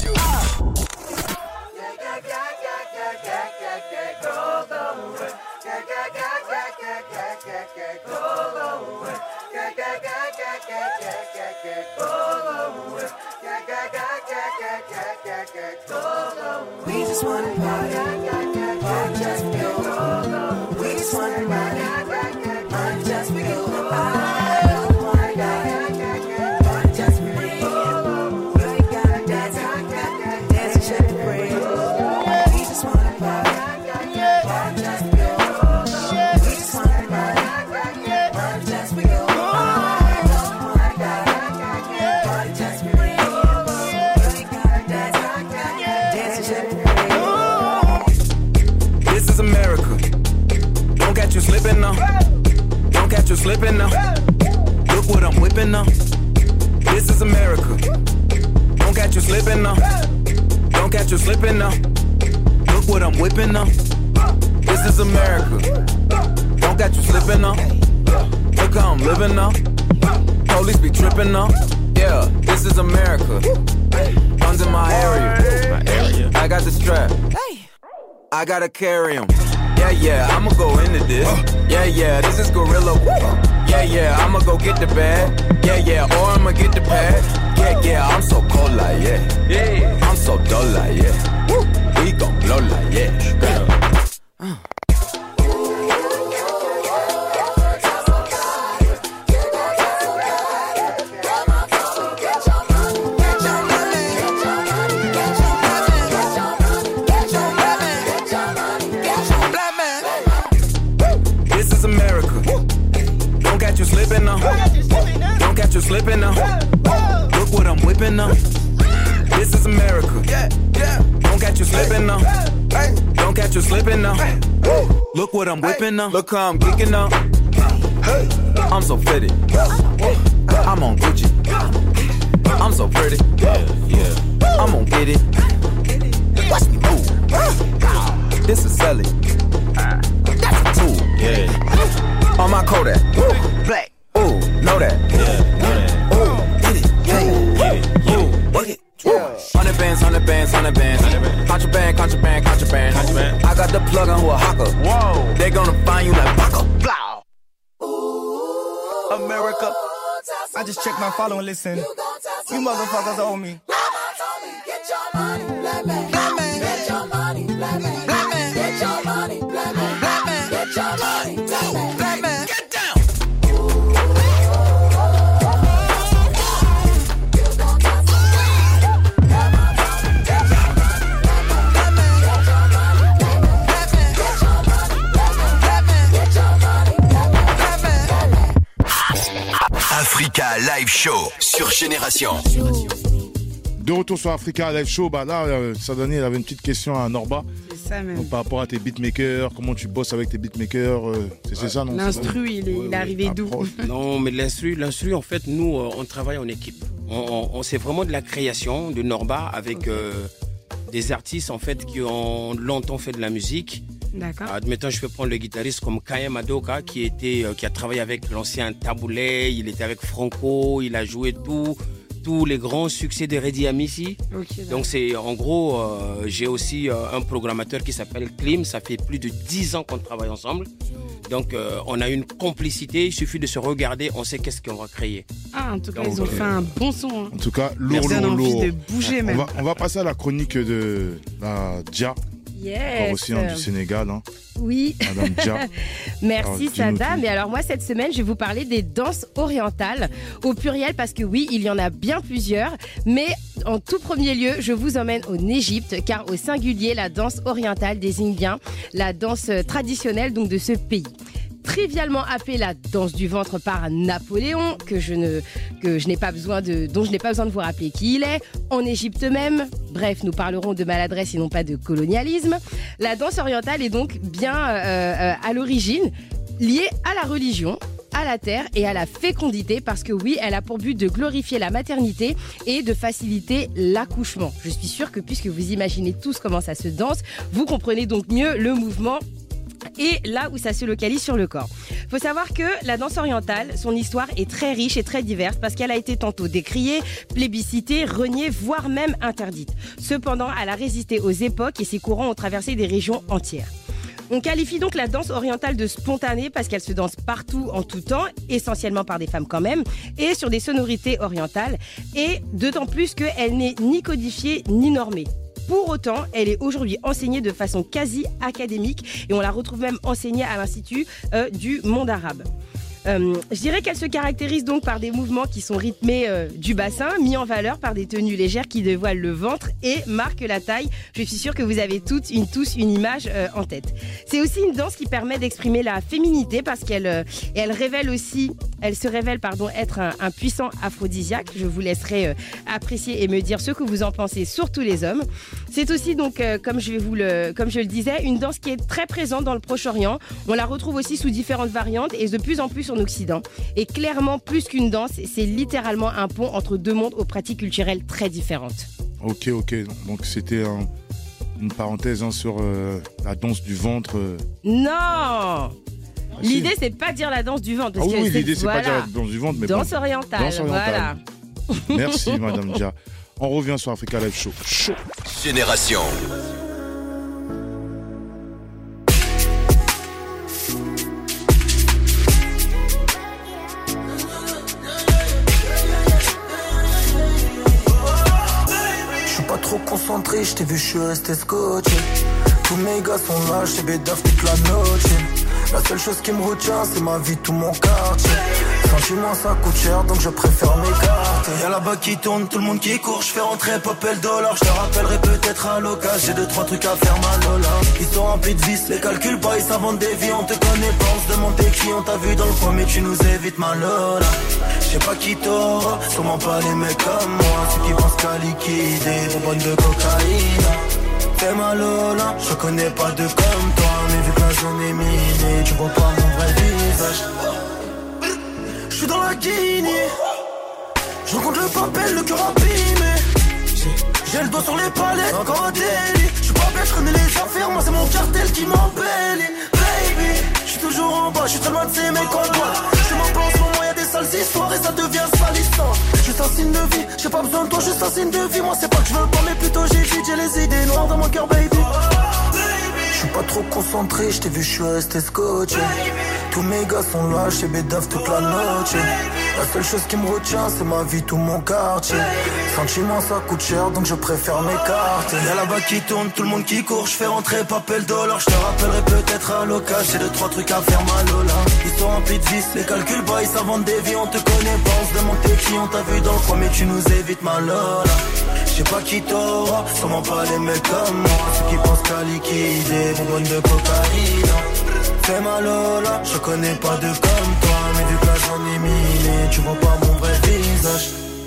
We just wanna party, just go. We just wanna party, just go. catch you slipping now. Don't catch you slipping now. Look what I'm whipping now. This is America. Don't catch you slipping now. Don't catch you slipping now. Look what I'm whipping now. This is America. Don't catch you slipping now. Look how I'm living now. Police be tripping now. Yeah, this is America. Guns in my area. I got the strap. I gotta carry 'em. Yeah, I'ma go into this. Yeah, this is gorilla. Yeah, I'ma go get the bag. Yeah, or I'ma get the pad. Yeah, I'm so cold like yeah. I'm so dull like yeah. We gon' blow like yeah. Slipping now. Don't catch you slipping now. Look what I'm whipping now. This is America. Don't catch you slipping now. Don't catch you slipping now. Look what I'm whipping now. Look how I'm geeking now. I'm so pretty. I'm on Gucci. I'm so pretty. Yeah. I'm gonna get it. Watch me move. This is Sally. That's a tool. Yeah. On my Kodak. Black. Ooh, know that. Yeah, know that. Ooh, get it. Yeah. Ooh, work it. 100 bands. Contraband. I got the plug on who a hawker. Whoa. They gonna find you like Baca. Blah. America. I just checked my follow and listen. You motherfuckers owe me. Get your money, black man. Black man. Get your money, black man. Black man. Get your money, black man. Black man. Get your money, black man. Black man. Get down. Africa Live Show sur Génération. De retour sur Africa Live Show, bah là, Sadani, elle avait une petite question à Norba. C'est ça même. Donc, par rapport à tes beatmakers, comment tu bosses avec tes beatmakers, c'est ça, non? L'instru, il est arrivé d'où? Non, mais l'instru, en fait, nous, on travaille en équipe. C'est vraiment de la création de Norba avec des artistes, en fait, qui ont longtemps fait de la musique. D'accord. Admettons, je peux prendre le guitariste comme Kayem Adoka qui a travaillé avec l'ancien Taboulé, il était avec Franco, il a joué tous les grands succès de Reddy Amissi. Okay, donc c'est en gros, j'ai aussi un programmateur qui s'appelle Klim, ça fait plus de 10 ans qu'on travaille ensemble. Donc on a une complicité, il suffit de se regarder, on sait qu'est-ce qu'on va créer. Ah, en tout cas, ils ont fait un bon son. Hein. En tout cas, lourd. Envie de bouger même. On va passer à la chronique de la Dja. Yes. Aussi du Sénégal. Hein. Oui. Madame Dja. Merci Sada. Mais alors moi cette semaine je vais vous parler des danses orientales au pluriel parce que oui il y en a bien plusieurs. Mais en tout premier lieu je vous emmène en Égypte car au singulier la danse orientale désigne bien la danse traditionnelle donc de ce pays. Trivialement appelée la danse du ventre par Napoléon, dont je n'ai pas besoin de vous rappeler qui il est, en Égypte même. Bref, nous parlerons de maladresse et non pas de colonialisme. La danse orientale est donc bien à l'origine liée à la religion, à la terre et à la fécondité parce que oui, elle a pour but de glorifier la maternité et de faciliter l'accouchement. Je suis sûre que puisque vous imaginez tous comment ça se danse, vous comprenez donc mieux le mouvement et là où ça se localise sur le corps. Il faut savoir que la danse orientale, son histoire est très riche et très diverse parce qu'elle a été tantôt décriée, plébiscitée, reniée, voire même interdite. Cependant, elle a résisté aux époques et ses courants ont traversé des régions entières. On qualifie donc la danse orientale de spontanée parce qu'elle se danse partout en tout temps, essentiellement par des femmes quand même, et sur des sonorités orientales, et d'autant plus qu'elle n'est ni codifiée ni normée. Pour autant, elle est aujourd'hui enseignée de façon quasi académique et on la retrouve même enseignée à l'Institut du monde arabe. Je dirais qu'elle se caractérise donc par des mouvements qui sont rythmés du bassin, mis en valeur par des tenues légères qui dévoilent le ventre et marquent la taille. Je suis sûre que vous avez tous une image en tête. C'est aussi une danse qui permet d'exprimer la féminité parce qu'elle se révèle être un puissant aphrodisiaque. Je vous laisserai apprécier et me dire ce que vous en pensez, surtout les hommes. C'est aussi donc, comme je le disais, une danse qui est très présente dans le Proche-Orient. On la retrouve aussi sous différentes variantes et de plus en plus en Occident. Et clairement, plus qu'une danse, c'est littéralement un pont entre deux mondes aux pratiques culturelles très différentes. Ok. Donc c'était une parenthèse sur la danse du ventre. Non. L'idée, c'est pas dire la danse du ventre. Parce que l'idée, c'est pas dire la danse du ventre, mais danse orientale. Voilà. Merci, Madame Dja. On revient sur Africa Live Show. Génération. Trop concentré, je t'ai vu, je suis resté scotché. Tous mes gars sont là, j'ai bédaf toute la noche. La seule chose qui me retient, c'est ma vie, tout mon quartier. Sentiment, ça coûte cher, donc je préfère m'écarter. Y'a là-bas qui tourne, tout le monde qui court. Je fais rentrer pop et le dollar. Je te rappellerai peut-être à l'occasion. J'ai 2-3 trucs à faire, ma Lola. Ils sont remplis de vices, les calculs pas, ils s'inventent des vies. On te connaît pas, on se demande t'es qui. On t'a vu dans le coin, mais tu nous évites, ma Lola. Je sais pas qui t'aura, sûrement pas les mecs comme moi. Ceux qui pensent qu'à liquider, bonbonne de cocaïne. Fais ma Lola, je connais pas de comme toi. Mais vu que la zone est minée, tu vois pas mon vrai visage. Je suis dans la Guinée, je rencontre le papel, le cœur abîmé. J'ai le doigt sur les palettes, encore un délit. Je suis pas bête, je connais les affaires, moi c'est mon cartel qui m'embellit. Baby, je suis toujours en bas, je suis tellement de ces mecs en bois. Je m'en pense, au moment y'a des sales histoires et ça devient salissant. Juste un signe de vie, j'ai pas besoin de toi, juste un signe de vie. Moi c'est pas que je veux pas, mais plutôt j'évite, j'ai les idées noires dans mon cœur, baby. Je suis pas trop concentré, je t'ai vu, je suis resté scotché. Tous mes gars sont là, j'ai bédaf toute la noche. La seule chose qui me retient, c'est ma vie, tout mon quartier. Sentiment, ça coûte cher, donc je préfère m'écarter. Y'a là-bas qui tourne, tout le monde qui court. Je fais rentrer papel le dollar. Je te rappellerai peut-être à l'occasion. J'ai 2-3 trucs à faire, ma Lola. Ils sont remplis de vices, les calculs pas, ils s'inventent des vies. On te connaît pas, on se demande t'es qui. On t'a vu dans le coin, mais tu nous évites, ma Lola. Je sais pas qui t'aura, sûrement pas les mecs comme moi. Ceux qui pensent qu'à liquider, bonbonne de cocaïne. fais mal là. Je connais pas de comme toi, mais vu que là j'en ai mille, tu vois pas mon vrai visage.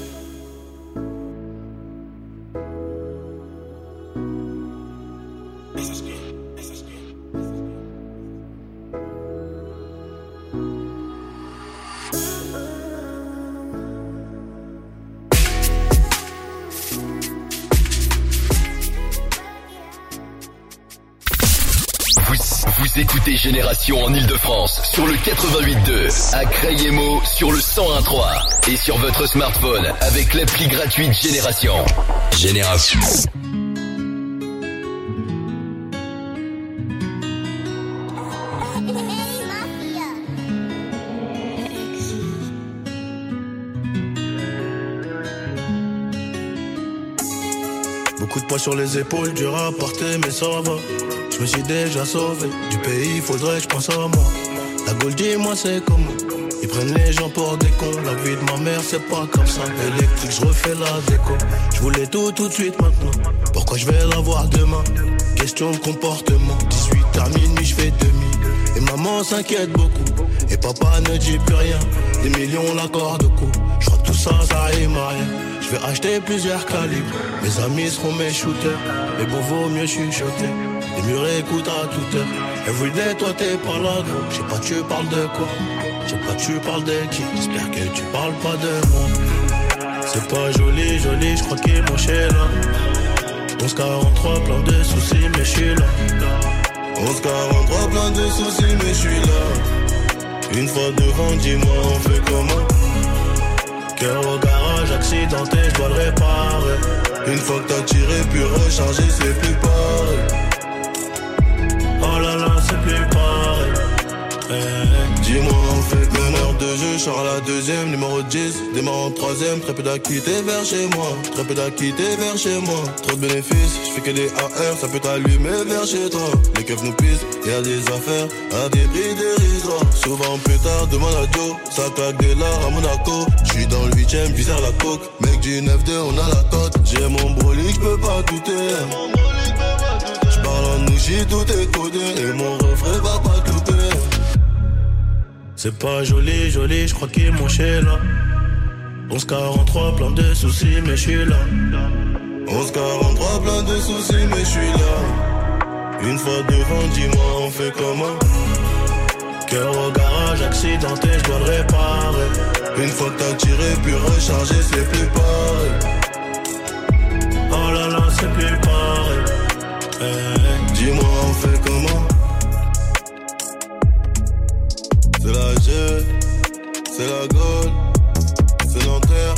Vous écoutez Génération en Ile-de-France sur le 88.2, à Crayemo sur le 101.3 et sur votre smartphone avec l'appli gratuite Génération. Génération. Beaucoup de poids sur les épaules, dur à porter, mais ça va. Je me suis déjà sauvé du pays, faudrait que je pense à moi. La Gaule, dis-moi c'est comment. Ils prennent les gens pour des cons. La vie de ma mère c'est pas comme ça. Électrique, je refais la déco. Je voulais tout de suite maintenant. Pourquoi je vais l'avoir demain? Question de comportement. 18h minuit, je fais demi. Et maman s'inquiète beaucoup. Et papa ne dit plus rien. Des millions l'accord de coup. Je crois que tout ça, ça rime à rien. Je vais acheter plusieurs calibres. Mes amis seront mes shooters. Mais bon, vaut mieux chuchoter. Les murs écoutent à toute heure. Everyday, toi t'es pas là, gros. Je sais pas, tu parles de quoi. Je sais pas, tu parles de qui. J'espère que tu parles pas de moi. C'est pas joli, joli, je crois qu'il est moché là. 1143, plein de soucis, mais je suis là. 1143, plein de soucis, mais je suis là. Une fois devant, dis-moi, on fait comment? Cœur au garage, accidenté, je dois le réparer. Une fois que t'as tiré, puis rechargé, c'est plus pareil. Oh là là, c'est plus pareil. Dis-moi, on fait meneur de jeu, je sors à la deuxième, numéro 10. Démarre en troisième, très peu d'acquittés vers chez moi. Très peu d'acquittés vers chez moi. Trop de bénéfices, je fais que des AR, ça peut t'allumer vers chez toi. Les keufs nous pissent, y'a des affaires à des prix dérisoires. Souvent plus tard, demande à Joe, ça claque des lards à Monaco. J'suis dans le 8ème, visère la coque. Mec du 9-2, on a la cote. J'ai mon brolic, j'peux pas douter. J'parle en nouchi, tout est codé. Et mon refrain va pas douter. C'est pas joli, joli, j'crois qu'il est moché là. 1143, plein de soucis, mais j'suis là. 1143, plein de soucis, mais j'suis là. Une fois devant, dis-moi, on fait comment? Cœur au garage, accidenté, j'dois le réparer. Une fois que t'as tiré, puis rechargé, c'est plus pareil. Oh là là, c'est plus pareil. Dis-moi, on fait comment? C'est la G, c'est la Gaule, c'est Nanterre.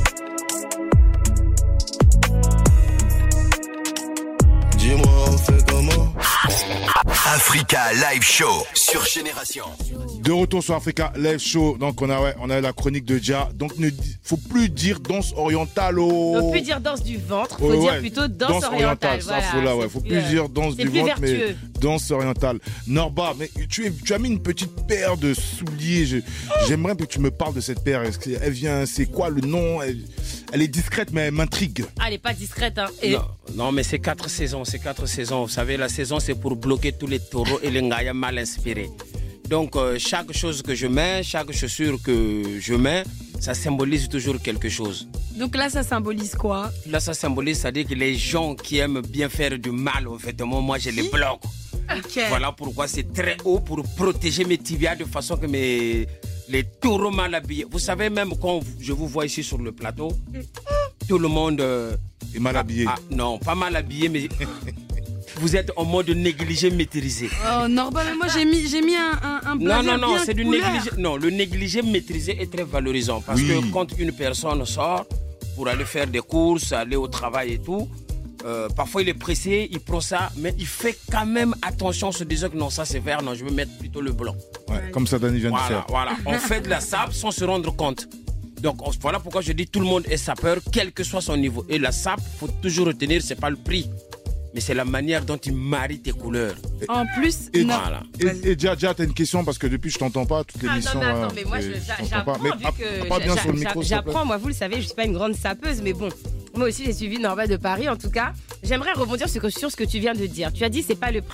Dis-moi, on fait comment? Africa Live Show sur Génération. De retour sur Africa Live Show, donc on a la chronique de Dia. Donc faut plus dire danse orientale. Faut plus dire danse du ventre, faut dire plutôt danse orientale. Ça, voilà, faut plus dire danse du ventre, mais danse orientale. Norba, mais tu as mis une petite paire de souliers. J'aimerais que tu me parles de cette paire. Elle vient, c'est quoi le nom? Elle est discrète, mais elle m'intrigue. Ah, elle est pas discrète, hein. Non, mais c'est 4 saisons, Vous savez, la saison, c'est pour bloquer tous les taureaux et les ngaya mal inspirés. Donc, chaque chose que je mets, chaque chaussure que je mets, ça symbolise toujours quelque chose. Donc là, ça symbolise quoi? Là, ça symbolise, c'est-à-dire que les gens qui aiment bien faire du mal, en fait, moi, je les bloque. Okay. Voilà pourquoi c'est très haut pour protéger mes tibias de façon que les taureaux mal habillés. Vous savez, même quand je vous vois ici sur le plateau, tout le monde est mal habillé. Non, pas mal habillé, mais vous êtes en mode négligé maîtrisé. Oh, Norba, mais moi j'ai mis un blazer Non, c'est du négligé. Non, le négligé maîtrisé est très valorisant parce que quand une personne sort pour aller faire des courses, aller au travail et tout, parfois il est pressé, il prend ça, mais il fait quand même attention en se disant que non, ça c'est vert, non, je vais mettre plutôt le blanc. Ouais, comme ça, Dani vient de faire. Voilà, on fait de la sape sans se rendre compte. Donc voilà pourquoi je dis tout le monde est sapeur, quel que soit son niveau. Et la sape, faut toujours retenir, c'est pas le prix, mais c'est la manière dont il marie tes couleurs. En plus, et Dia, t'as une question parce que depuis je t'entends pas toute l'émission. Non, mais attends, mais moi j'apprends vu que j'apprends, moi vous le savez, je suis pas une grande sapeuse, mais bon. Moi aussi, j'ai suivi Norba de Paris. En tout cas, j'aimerais rebondir sur ce que tu viens de dire. Tu as dit c'est pas le prix.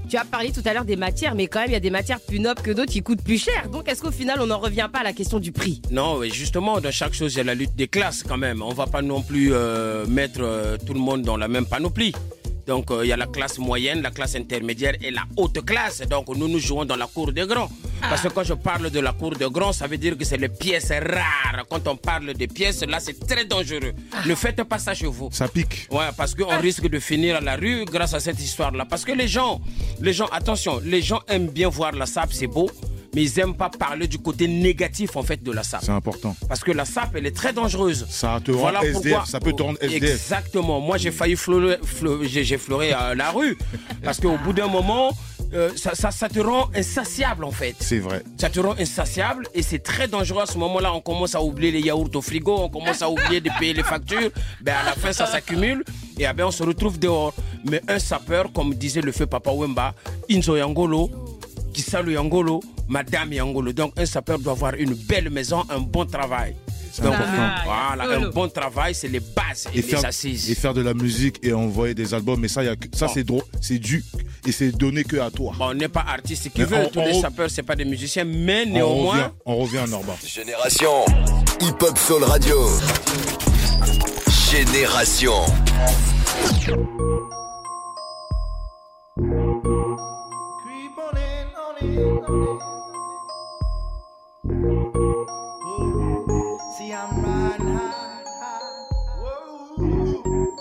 tu as parlé tout à l'heure des matières, mais quand même, il y a des matières plus nobles que d'autres qui coûtent plus cher. Donc, est-ce qu'au final, on n'en revient pas à la question du prix? Non, justement, dans chaque chose, il y a la lutte des classes quand même. On ne va pas non plus mettre tout le monde dans la même panoplie. Donc, il y a la classe moyenne, la classe intermédiaire et la haute classe. Donc, nous jouons dans la cour des grands. Parce que quand je parle de la cour des grands, ça veut dire que c'est les pièces rares. Quand on parle des pièces, là, c'est très dangereux. Ne faites pas ça chez vous. Ça pique. Ouais, parce qu'on risque de finir à la rue grâce à cette histoire-là. Parce que les gens, attention, les gens aiment bien voir la sape, c'est beau. Mais ils n'aiment pas parler du côté négatif en fait de la sape. C'est important. Parce que la sape, elle est très dangereuse. Ça te rend SDF, ça peut te rendre SDF. Exactement. Moi, j'ai failli j'ai fleuré la rue. Parce qu'au bout d'un moment, ça te rend insatiable en fait. C'est vrai. Ça te rend insatiable et c'est très dangereux à ce moment-là. On commence à oublier les yaourts au frigo, on commence à oublier de payer les factures. Ben, à la fin, ça s'accumule et on se retrouve dehors. Mais un sapeur, comme disait le feu Papa Wemba, Inzo Yangolo, Kisalu Yangolo, Madame Yangolo. Donc un sapeur doit avoir une belle maison, un bon travail. Donc, voilà, un bon travail, c'est les bases et les assises. Et faire de la musique et envoyer des albums, mais ça, c'est drôle, c'est dû et c'est donné que à toi. Bon, on n'est pas artiste qui veut, tous les sapeurs, c'est pas des musiciens, mais néanmoins. On revient à Norba. Génération Hip Hop Soul Radio. Génération. See, I'm riding high. Whoa.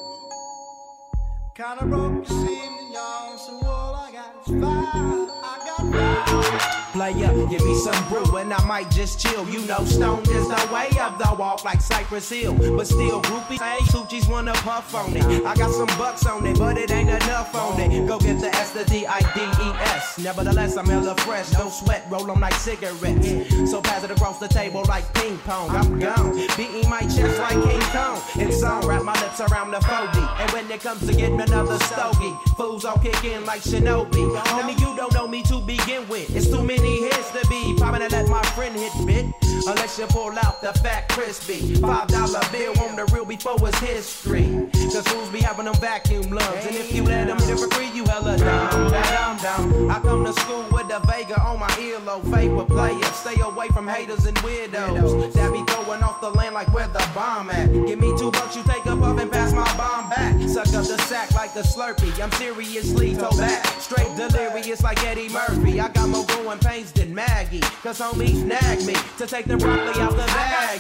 Kinda broke this evening, y'all. So all I got is fire. I got fire. Player, give me some brew and I might just chill. You know, stoned is the way of the walk like Cypress Hill. But still, groupies, hey, Suchis wanna puff on it. I got some bucks on it, but it ain't enough on it. Go get the S, the D-I-D-E-S. Nevertheless, I'm hella fresh. No sweat, roll them like cigarettes. So pass it across the table like ping pong. I'm gone, beating my chest like King Kong. It's on, wrap my lips around the 4D. And when it comes to getting another stogie, fools all kick in like Shinobi. Homie, you don't know me to begin with. It's too many hits to be popping and let my friend hit bit. Unless you pull out the fat crispy $5 bill on the real before it's history. Cause fools be having them vacuum lungs. And if you let them hit it for free, you hella dumb. I come to school with the Vega on my earlobe. Favorite player, stay away from haters and weirdos that be throwing off the land like where the bomb at. Give me $2, you take a puff and pass my bomb back. Suck up the sack like the Slurpee. I'm seriously toe back. Straight delirious like Eddie Murphy. I got more growing pains than Maggie. Cause homies nag me to take the broccoli out the bag.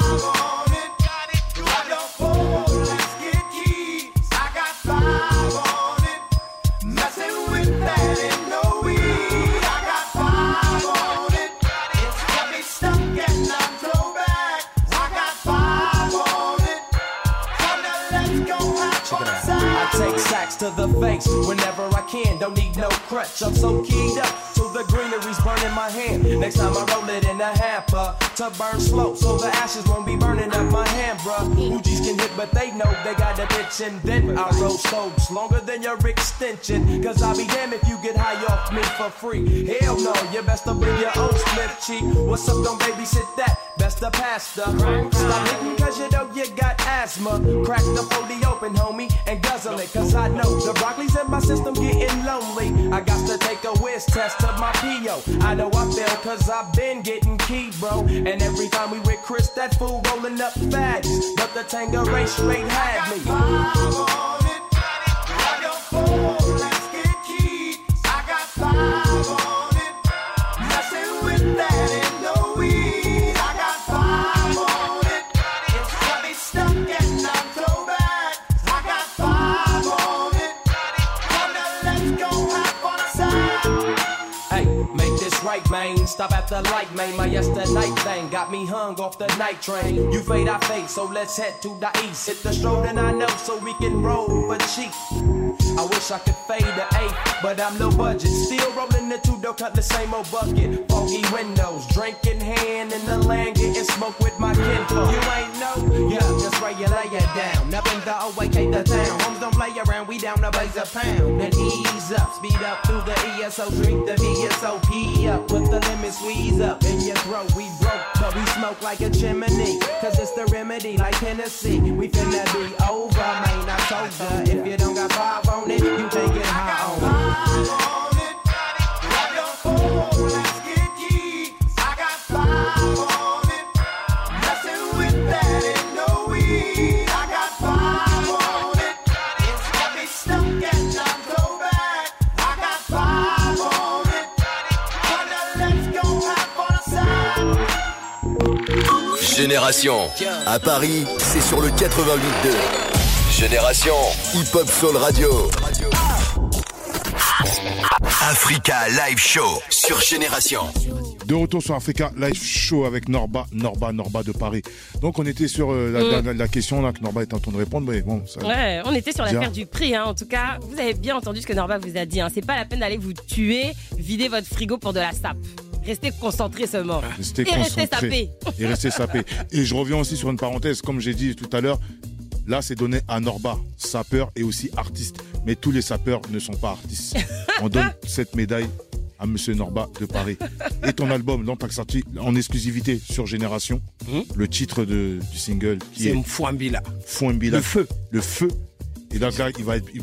To the face whenever I can, don't need no crutch. I'm so keyed up, so the greenery's burning my hand. Next time I roll it in a hamper to burn slow, so the ashes won't be burning up my hand, bruh. Fuji's can hit, but they know they got a bitch, and then I roll stoves longer than your extension. Cause I'll be damned if you get high off me for free. Hell no, you best to bring your own split cheek. What's up, don't babysit that? Best to pass the stop hitting cause you know you got asthma. Crack the 40 open, homie, and guzzle it. Cause I know the broccoli's in my system getting lonely. I got to take a whiz test of my P.O. I know I fail cause I've been getting keyed, bro. And every time we with Chris, that fool rolling up fatties. But the Tangeray straight had me. Let's get keyed. I got 5 on it. Messing with that ain't no weed. I got 5 on it. It's got me stuck and I'm so bad. I got 5 on it. Let's go have fun aside. Hey, make this right, man. Stop at the light, man. My yesterday thing got me hung off the night train. You fade, I fade, so let's head to the east. Hit the stroll and I know so we can roll for cheap. I wish I could fade the 8, but I'm low budget. Still rolling the 2-door, cut the same old bucket. Foggy windows, drink in hand, in the land getting smoke with my kinfolk. You ain't know? Yeah, just where you lay it down. Up in the OAK, the town. Homes don't play around, we down to blaze a pound. And ease up, speed up through the ESO, drink the VSOP up. Put the lemon squeeze up in your throat. We broke, but we smoke smoke like a chimney, cause it's the remedy like Hennessy. We finna be over, man, I told ya. If you don't got 5 on it, you can't get high on it. Génération. À Paris, c'est sur le 88.2. Génération Hip-Hop Soul Radio. Africa Live Show sur Génération. De retour sur Africa Live Show avec Norba de Paris. Donc on était sur la question là que Norba est en train de répondre, mais bon. Ça... Ouais, on était sur l'affaire du prix. Hein. En tout cas, vous avez bien entendu ce que Norba vous a dit. Hein. C'est pas la peine d'aller vous tuer, vider votre frigo pour de la sape. Restez concentrés seulement. Restez sapés. Et restez sapés. Et je reviens aussi sur une parenthèse, comme j'ai dit tout à l'heure. Là, c'est donné à Norba, sapeur et aussi artiste. Mais tous les sapeurs ne sont pas artistes. On donne cette médaille à Monsieur Norba de Paris. Et ton album, l'Impact sorti en exclusivité sur Génération. Le titre du single qui est Fouambila. Le feu. Et donc là,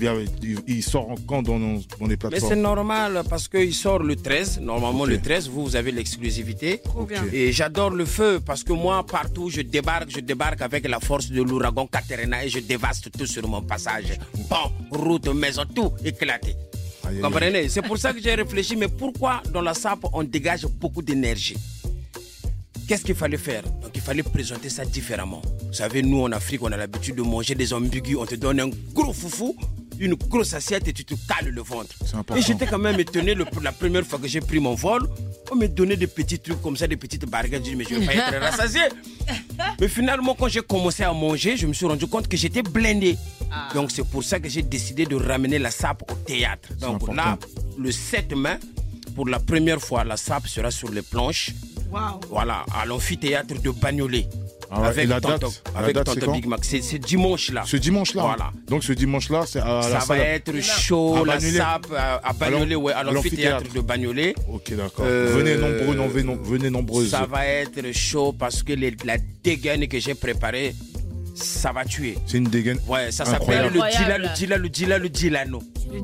il sort quand dans les plateformes? Mais c'est normal parce qu'il sort le 13. Normalement, le 13, vous avez l'exclusivité. Et j'adore le feu parce que moi, partout, je débarque avec la force de l'ouragan Katerina et je dévaste tout sur mon passage. Pont, route, maison, tout éclaté. Vous comprenez? C'est pour ça que j'ai réfléchi, mais pourquoi dans la sape, on dégage beaucoup d'énergie? Qu'est-ce qu'il fallait faire? Donc il fallait présenter ça différemment. Vous savez, nous en Afrique, on a l'habitude de manger des ambigus. On te donne un gros foufou, une grosse assiette et tu te cales le ventre. Et j'étais quand même étonné la première fois que j'ai pris mon vol. On me donnait des petits trucs comme ça, des petites barquettes. Je me suis dit, mais je vais pas être rassasié. Mais finalement, quand j'ai commencé à manger, je me suis rendu compte que j'étais blindé. Donc c'est pour ça que j'ai décidé de ramener la sape au théâtre. Donc là, le 7 mai, pour la première fois, la sape sera sur les planches. Wow. Voilà, à l'amphithéâtre de Bagnolet. Avec Tonton Big Mac. C'est dimanche là. Ce dimanche là. Voilà. Donc ce dimanche là, c'est à ça va être chaud, la sape à Bagnolet, à l'amphithéâtre de Bagnolet. Ok, d'accord. Venez nombreuses. Ça va être chaud parce que la dégaine que j'ai préparée, ça va tuer. C'est une dégaine. Ouais, ça s'appelle le Dilano.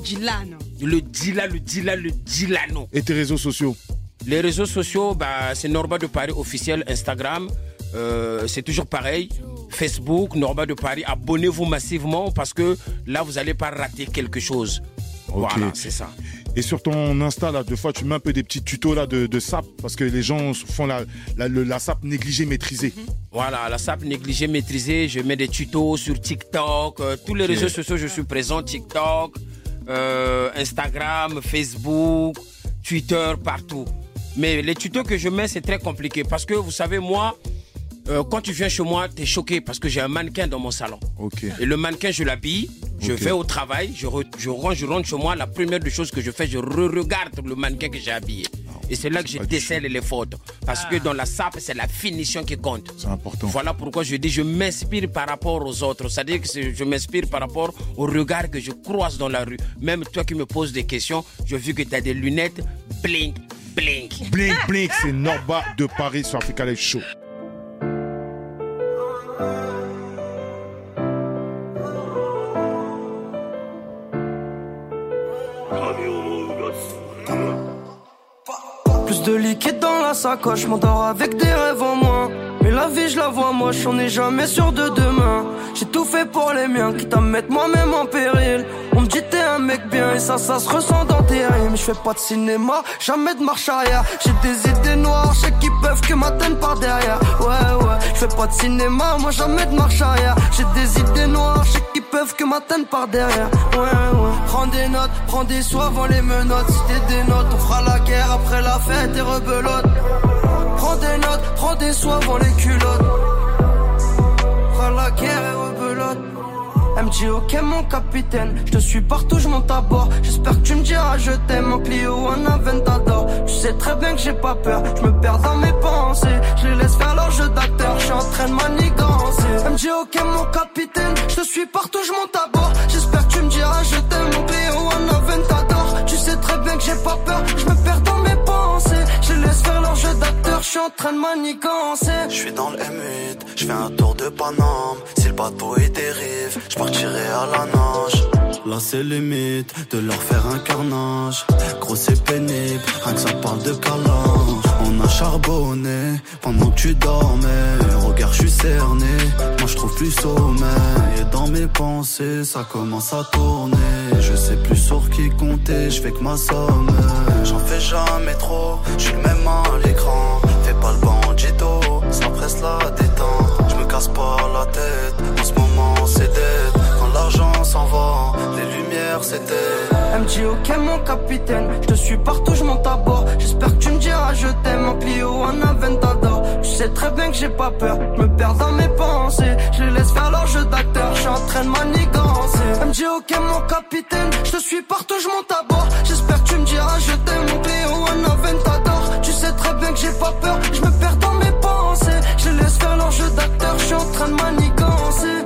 Le Dilano. Et tes réseaux sociaux? Les réseaux sociaux, c'est Norba de Paris officiel, Instagram, c'est toujours pareil. Facebook, Norba de Paris, abonnez-vous massivement parce que là, vous n'allez pas rater quelque chose. Voilà, c'est ça. Et sur ton Insta, là, des fois, tu mets un peu des petits tutos là, de sape parce que les gens font la sape négligée maîtrisée. Voilà, la sape négligée maîtrisée. Je mets des tutos sur TikTok, tous les réseaux sociaux, je suis présent. TikTok, Instagram, Facebook, Twitter, partout. Mais les tutos que je mets, c'est très compliqué parce que vous savez, moi, quand tu viens chez moi, tu es choqué parce que j'ai un mannequin dans mon salon. Et le mannequin, je l'habille, je vais au travail, je rentre chez moi, la première des choses que je fais, je regarde le mannequin que j'ai habillé. Et c'est là que je décèle les fautes. Parce que dans la sape, c'est la finition qui compte. C'est important. Voilà pourquoi je dis, je m'inspire par rapport aux autres. C'est-à-dire que je m'inspire par rapport au regard que je croise dans la rue. Même toi qui me poses des questions, j'ai vu que tu as des lunettes blink. Blink, c'est Norba de Paris sur Africa Live Show. Plus de liquide dans la sacoche, m'endors avec des rêves en moins. Mais la vie je la vois moche, on n'est jamais sûr de demain. J'ai tout fait pour les miens, quitte à me mettre moi-même en péril. On me dit t'es un mec bien et ça se ressent dans tes rimes. Je fais pas de cinéma, jamais de marche arrière. J'ai des idées noires, je sais qu'ils peuvent que m'atteindre par derrière. Ouais, je fais pas de cinéma, moi jamais de marche arrière. J'ai des idées noires, je sais qu'ils peuvent que m'atteindre par derrière. Ouais. Prends des notes, prends des soins avant les menottes. Si t'es des notes, on fera la guerre après la fête et rebelote. Prends des notes, prends des soins avant les culottes. Fera la guerre et rebelote. Elle me dit ok mon capitaine, je te suis partout, je monte à bord. J'espère que tu me diras je t'aime en Clio, en Aventador. Tu sais très bien que j'ai pas peur, je me perds dans mes pensées. Je les laisse faire leur jeu d'acteur, je suis en train de manigancer. Elle me dit ok mon capitaine, je te suis partout, je monte à bord. J'espère que tu me diras je t'aime en Clio, en Aventador. Tu sais très bien que j'ai pas peur, je me perds dans mes pensées. Je les laisse faire leur jeu d'acteur, je suis suis en train de manigancer. Je suis dans le M8, je fais un tour de Paname. Si le bateau est dérive, je partirai à la nage. Là c'est limite de leur faire un carnage. Gros c'est pénible, rien que ça parle de câlin. On a charbonné pendant que tu dormais. Regarde je suis cerné, moi je trouve plus sommeil. Et dans mes pensées ça commence à tourner. Je sais plus sur qui compter, je fais que ma somme. J'en fais jamais trop, je suis le même à l'écran. Fais pas le bandito, ça presse la détente. Je me casse pas la tête, en ce moment c'est dead. Quand l'argent s'en va, les lumières s'éteignent. Elle me dit ok mon capitaine, je te suis partout, je monte à bord. J'espère que tu me diras je t'aime, en Clio, en Aventador. Tu sais très bien que j'ai pas peur, je me perds dans mes pensées. Je les laisse faire leur jeu d'acteur, je suis en train de manigancer. Elle me dit ok mon capitaine, je te suis partout, je monte à bord. J'espère que tu me diras je t'aime, mon Clio, en Aventador. Tu sais très bien que j'ai pas peur, je me perds dans mes pensées. Je les laisse faire leur jeu d'acteur, je suis en train de manigancer.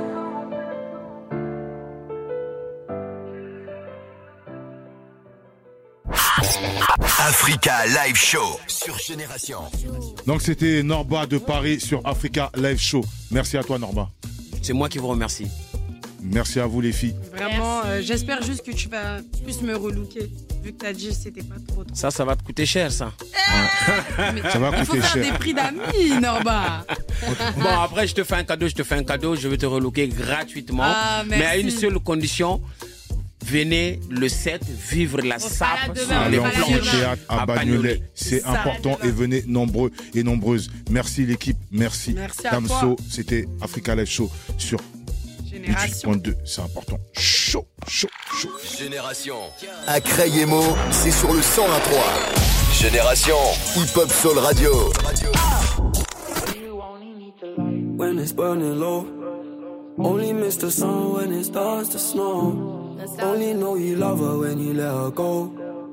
Africa Live Show sur Génération. Donc c'était Norba de Paris sur Africa Live Show. Merci à toi Norba. C'est moi qui vous remercie. Merci à vous les filles. Vraiment, j'espère juste que tu vas plus me relooker. Vu que t'as dit que c'était pas trop. Ça va te coûter cher ça. Ça va Il faut coûter faire cher. des prix d'amis, Norba. Bon après je te fais un cadeau, je vais te relooker gratuitement. Ah, merci. Mais à une seule condition. Venez le 7 vivre la sape sur les Allons au planches théâtre à Bagnolet. C'est important et venez nombreux et nombreuses. Merci l'équipe, merci. Merci à Damso, toi. c'était Africa Live Show sur Génération. 18.2. C'est important. Chaud. Génération. À Crayemo, c'est sur le 101.3. Génération. Hip Hop Soul Radio. When it's burning low, only miss the sun when it starts to snow. Only know you love her when you let her go.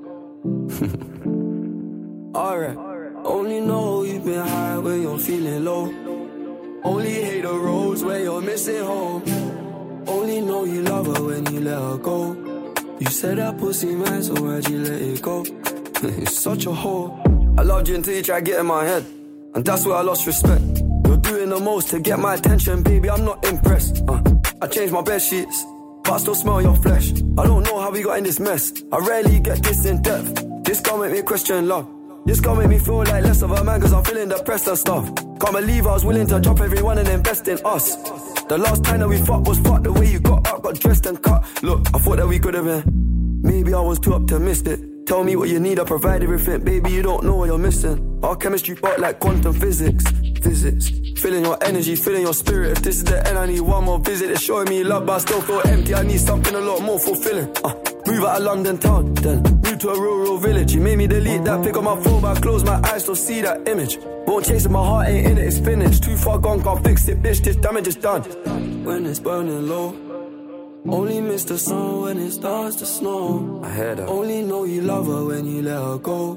Alright. Only know you've been high when you're feeling low. Only hate the roads where you're missing home. Only know you love her when you let her go. You said that pussy man, so why'd you let it go? It's such a whore. I loved you until you tried to get in my head, and that's where I lost respect. You're doing the most to get my attention, baby, I'm not impressed. I changed my bed sheets, but I still smell your flesh. I don't know how we got in this mess. I rarely get this in depth. This gon' make me question love. This gon' make me feel like less of a man, cause I'm feeling depressed and stuff. Can't believe I was willing to drop everyone and invest in us. The last time that we fucked was fucked. The way you got up, got dressed and cut. Look, I thought that we could have been. Maybe I was too optimistic. Tell me what you need, I provide everything. Baby, you don't know what you're missing. Our chemistry fought like quantum physics. Feeling your energy, feeling your spirit. If this is the end, I need one more visit. It's showing me love, but I still feel empty. I need something a lot more fulfilling. Move out of London town, then move to a rural village. You made me delete that pic on my phone, but I close my eyes, still see that image. Won't chase it, my heart ain't in it, it's finished. Too far gone, can't fix it, bitch, this damage is done. When it's burning low, only miss the sun when it starts to snow. I heard her. Only know you love her when you let her go.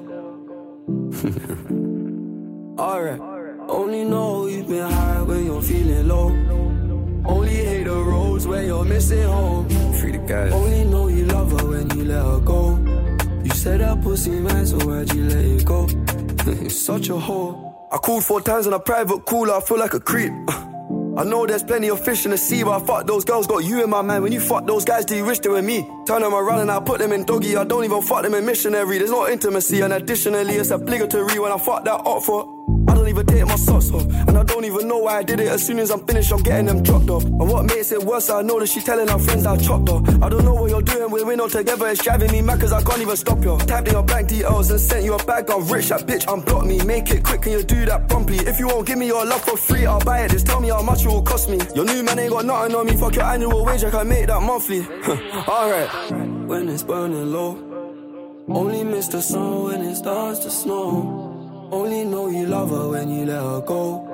Alright. Only know you've been high when you're feeling low. Only hate the roads where you're missing home. Free the guys. Only know you love her when you let her go. You said that pussy man, so why'd you let it go? It's such a whore. I called 4 times on a private call, I feel like a creep. I know there's plenty of fish in the sea, but I fuck those girls, got you in my mind. When you fuck those guys, do you wish they were me? Turn them around and I put them in doggy. I don't even fuck them in missionary. There's no intimacy, and additionally, it's obligatory when I fuck that up for. I don't even take my socks off, and I don't even know why I did it. As soon as I'm finished, I'm getting them dropped off. And what makes it worse, I know that she telling her friends I chopped off. I don't know what you're doing, we're not together. It's driving me mad cause I can't even stop you. Typed in your bank details and sent you a bag. I'm rich, that bitch unblock me. Make it quick, can you do that promptly? If you won't give me your love for free, I'll buy it. Just tell me how much it will cost me. Your new man ain't got nothing on me. Fuck your annual wage, I can make that monthly. Alright. When it's burning low, only miss the sun when it starts to snow. Only know you love her when you let her go.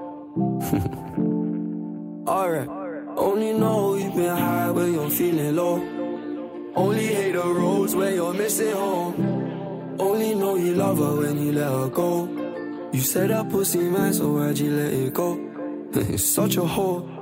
Alright. Only know you've been high when you're feeling low. Only hate the roads where you're missing home. Only know you love her when you let her go. You said that pussy man, so why'd you let it go? It's such a whore.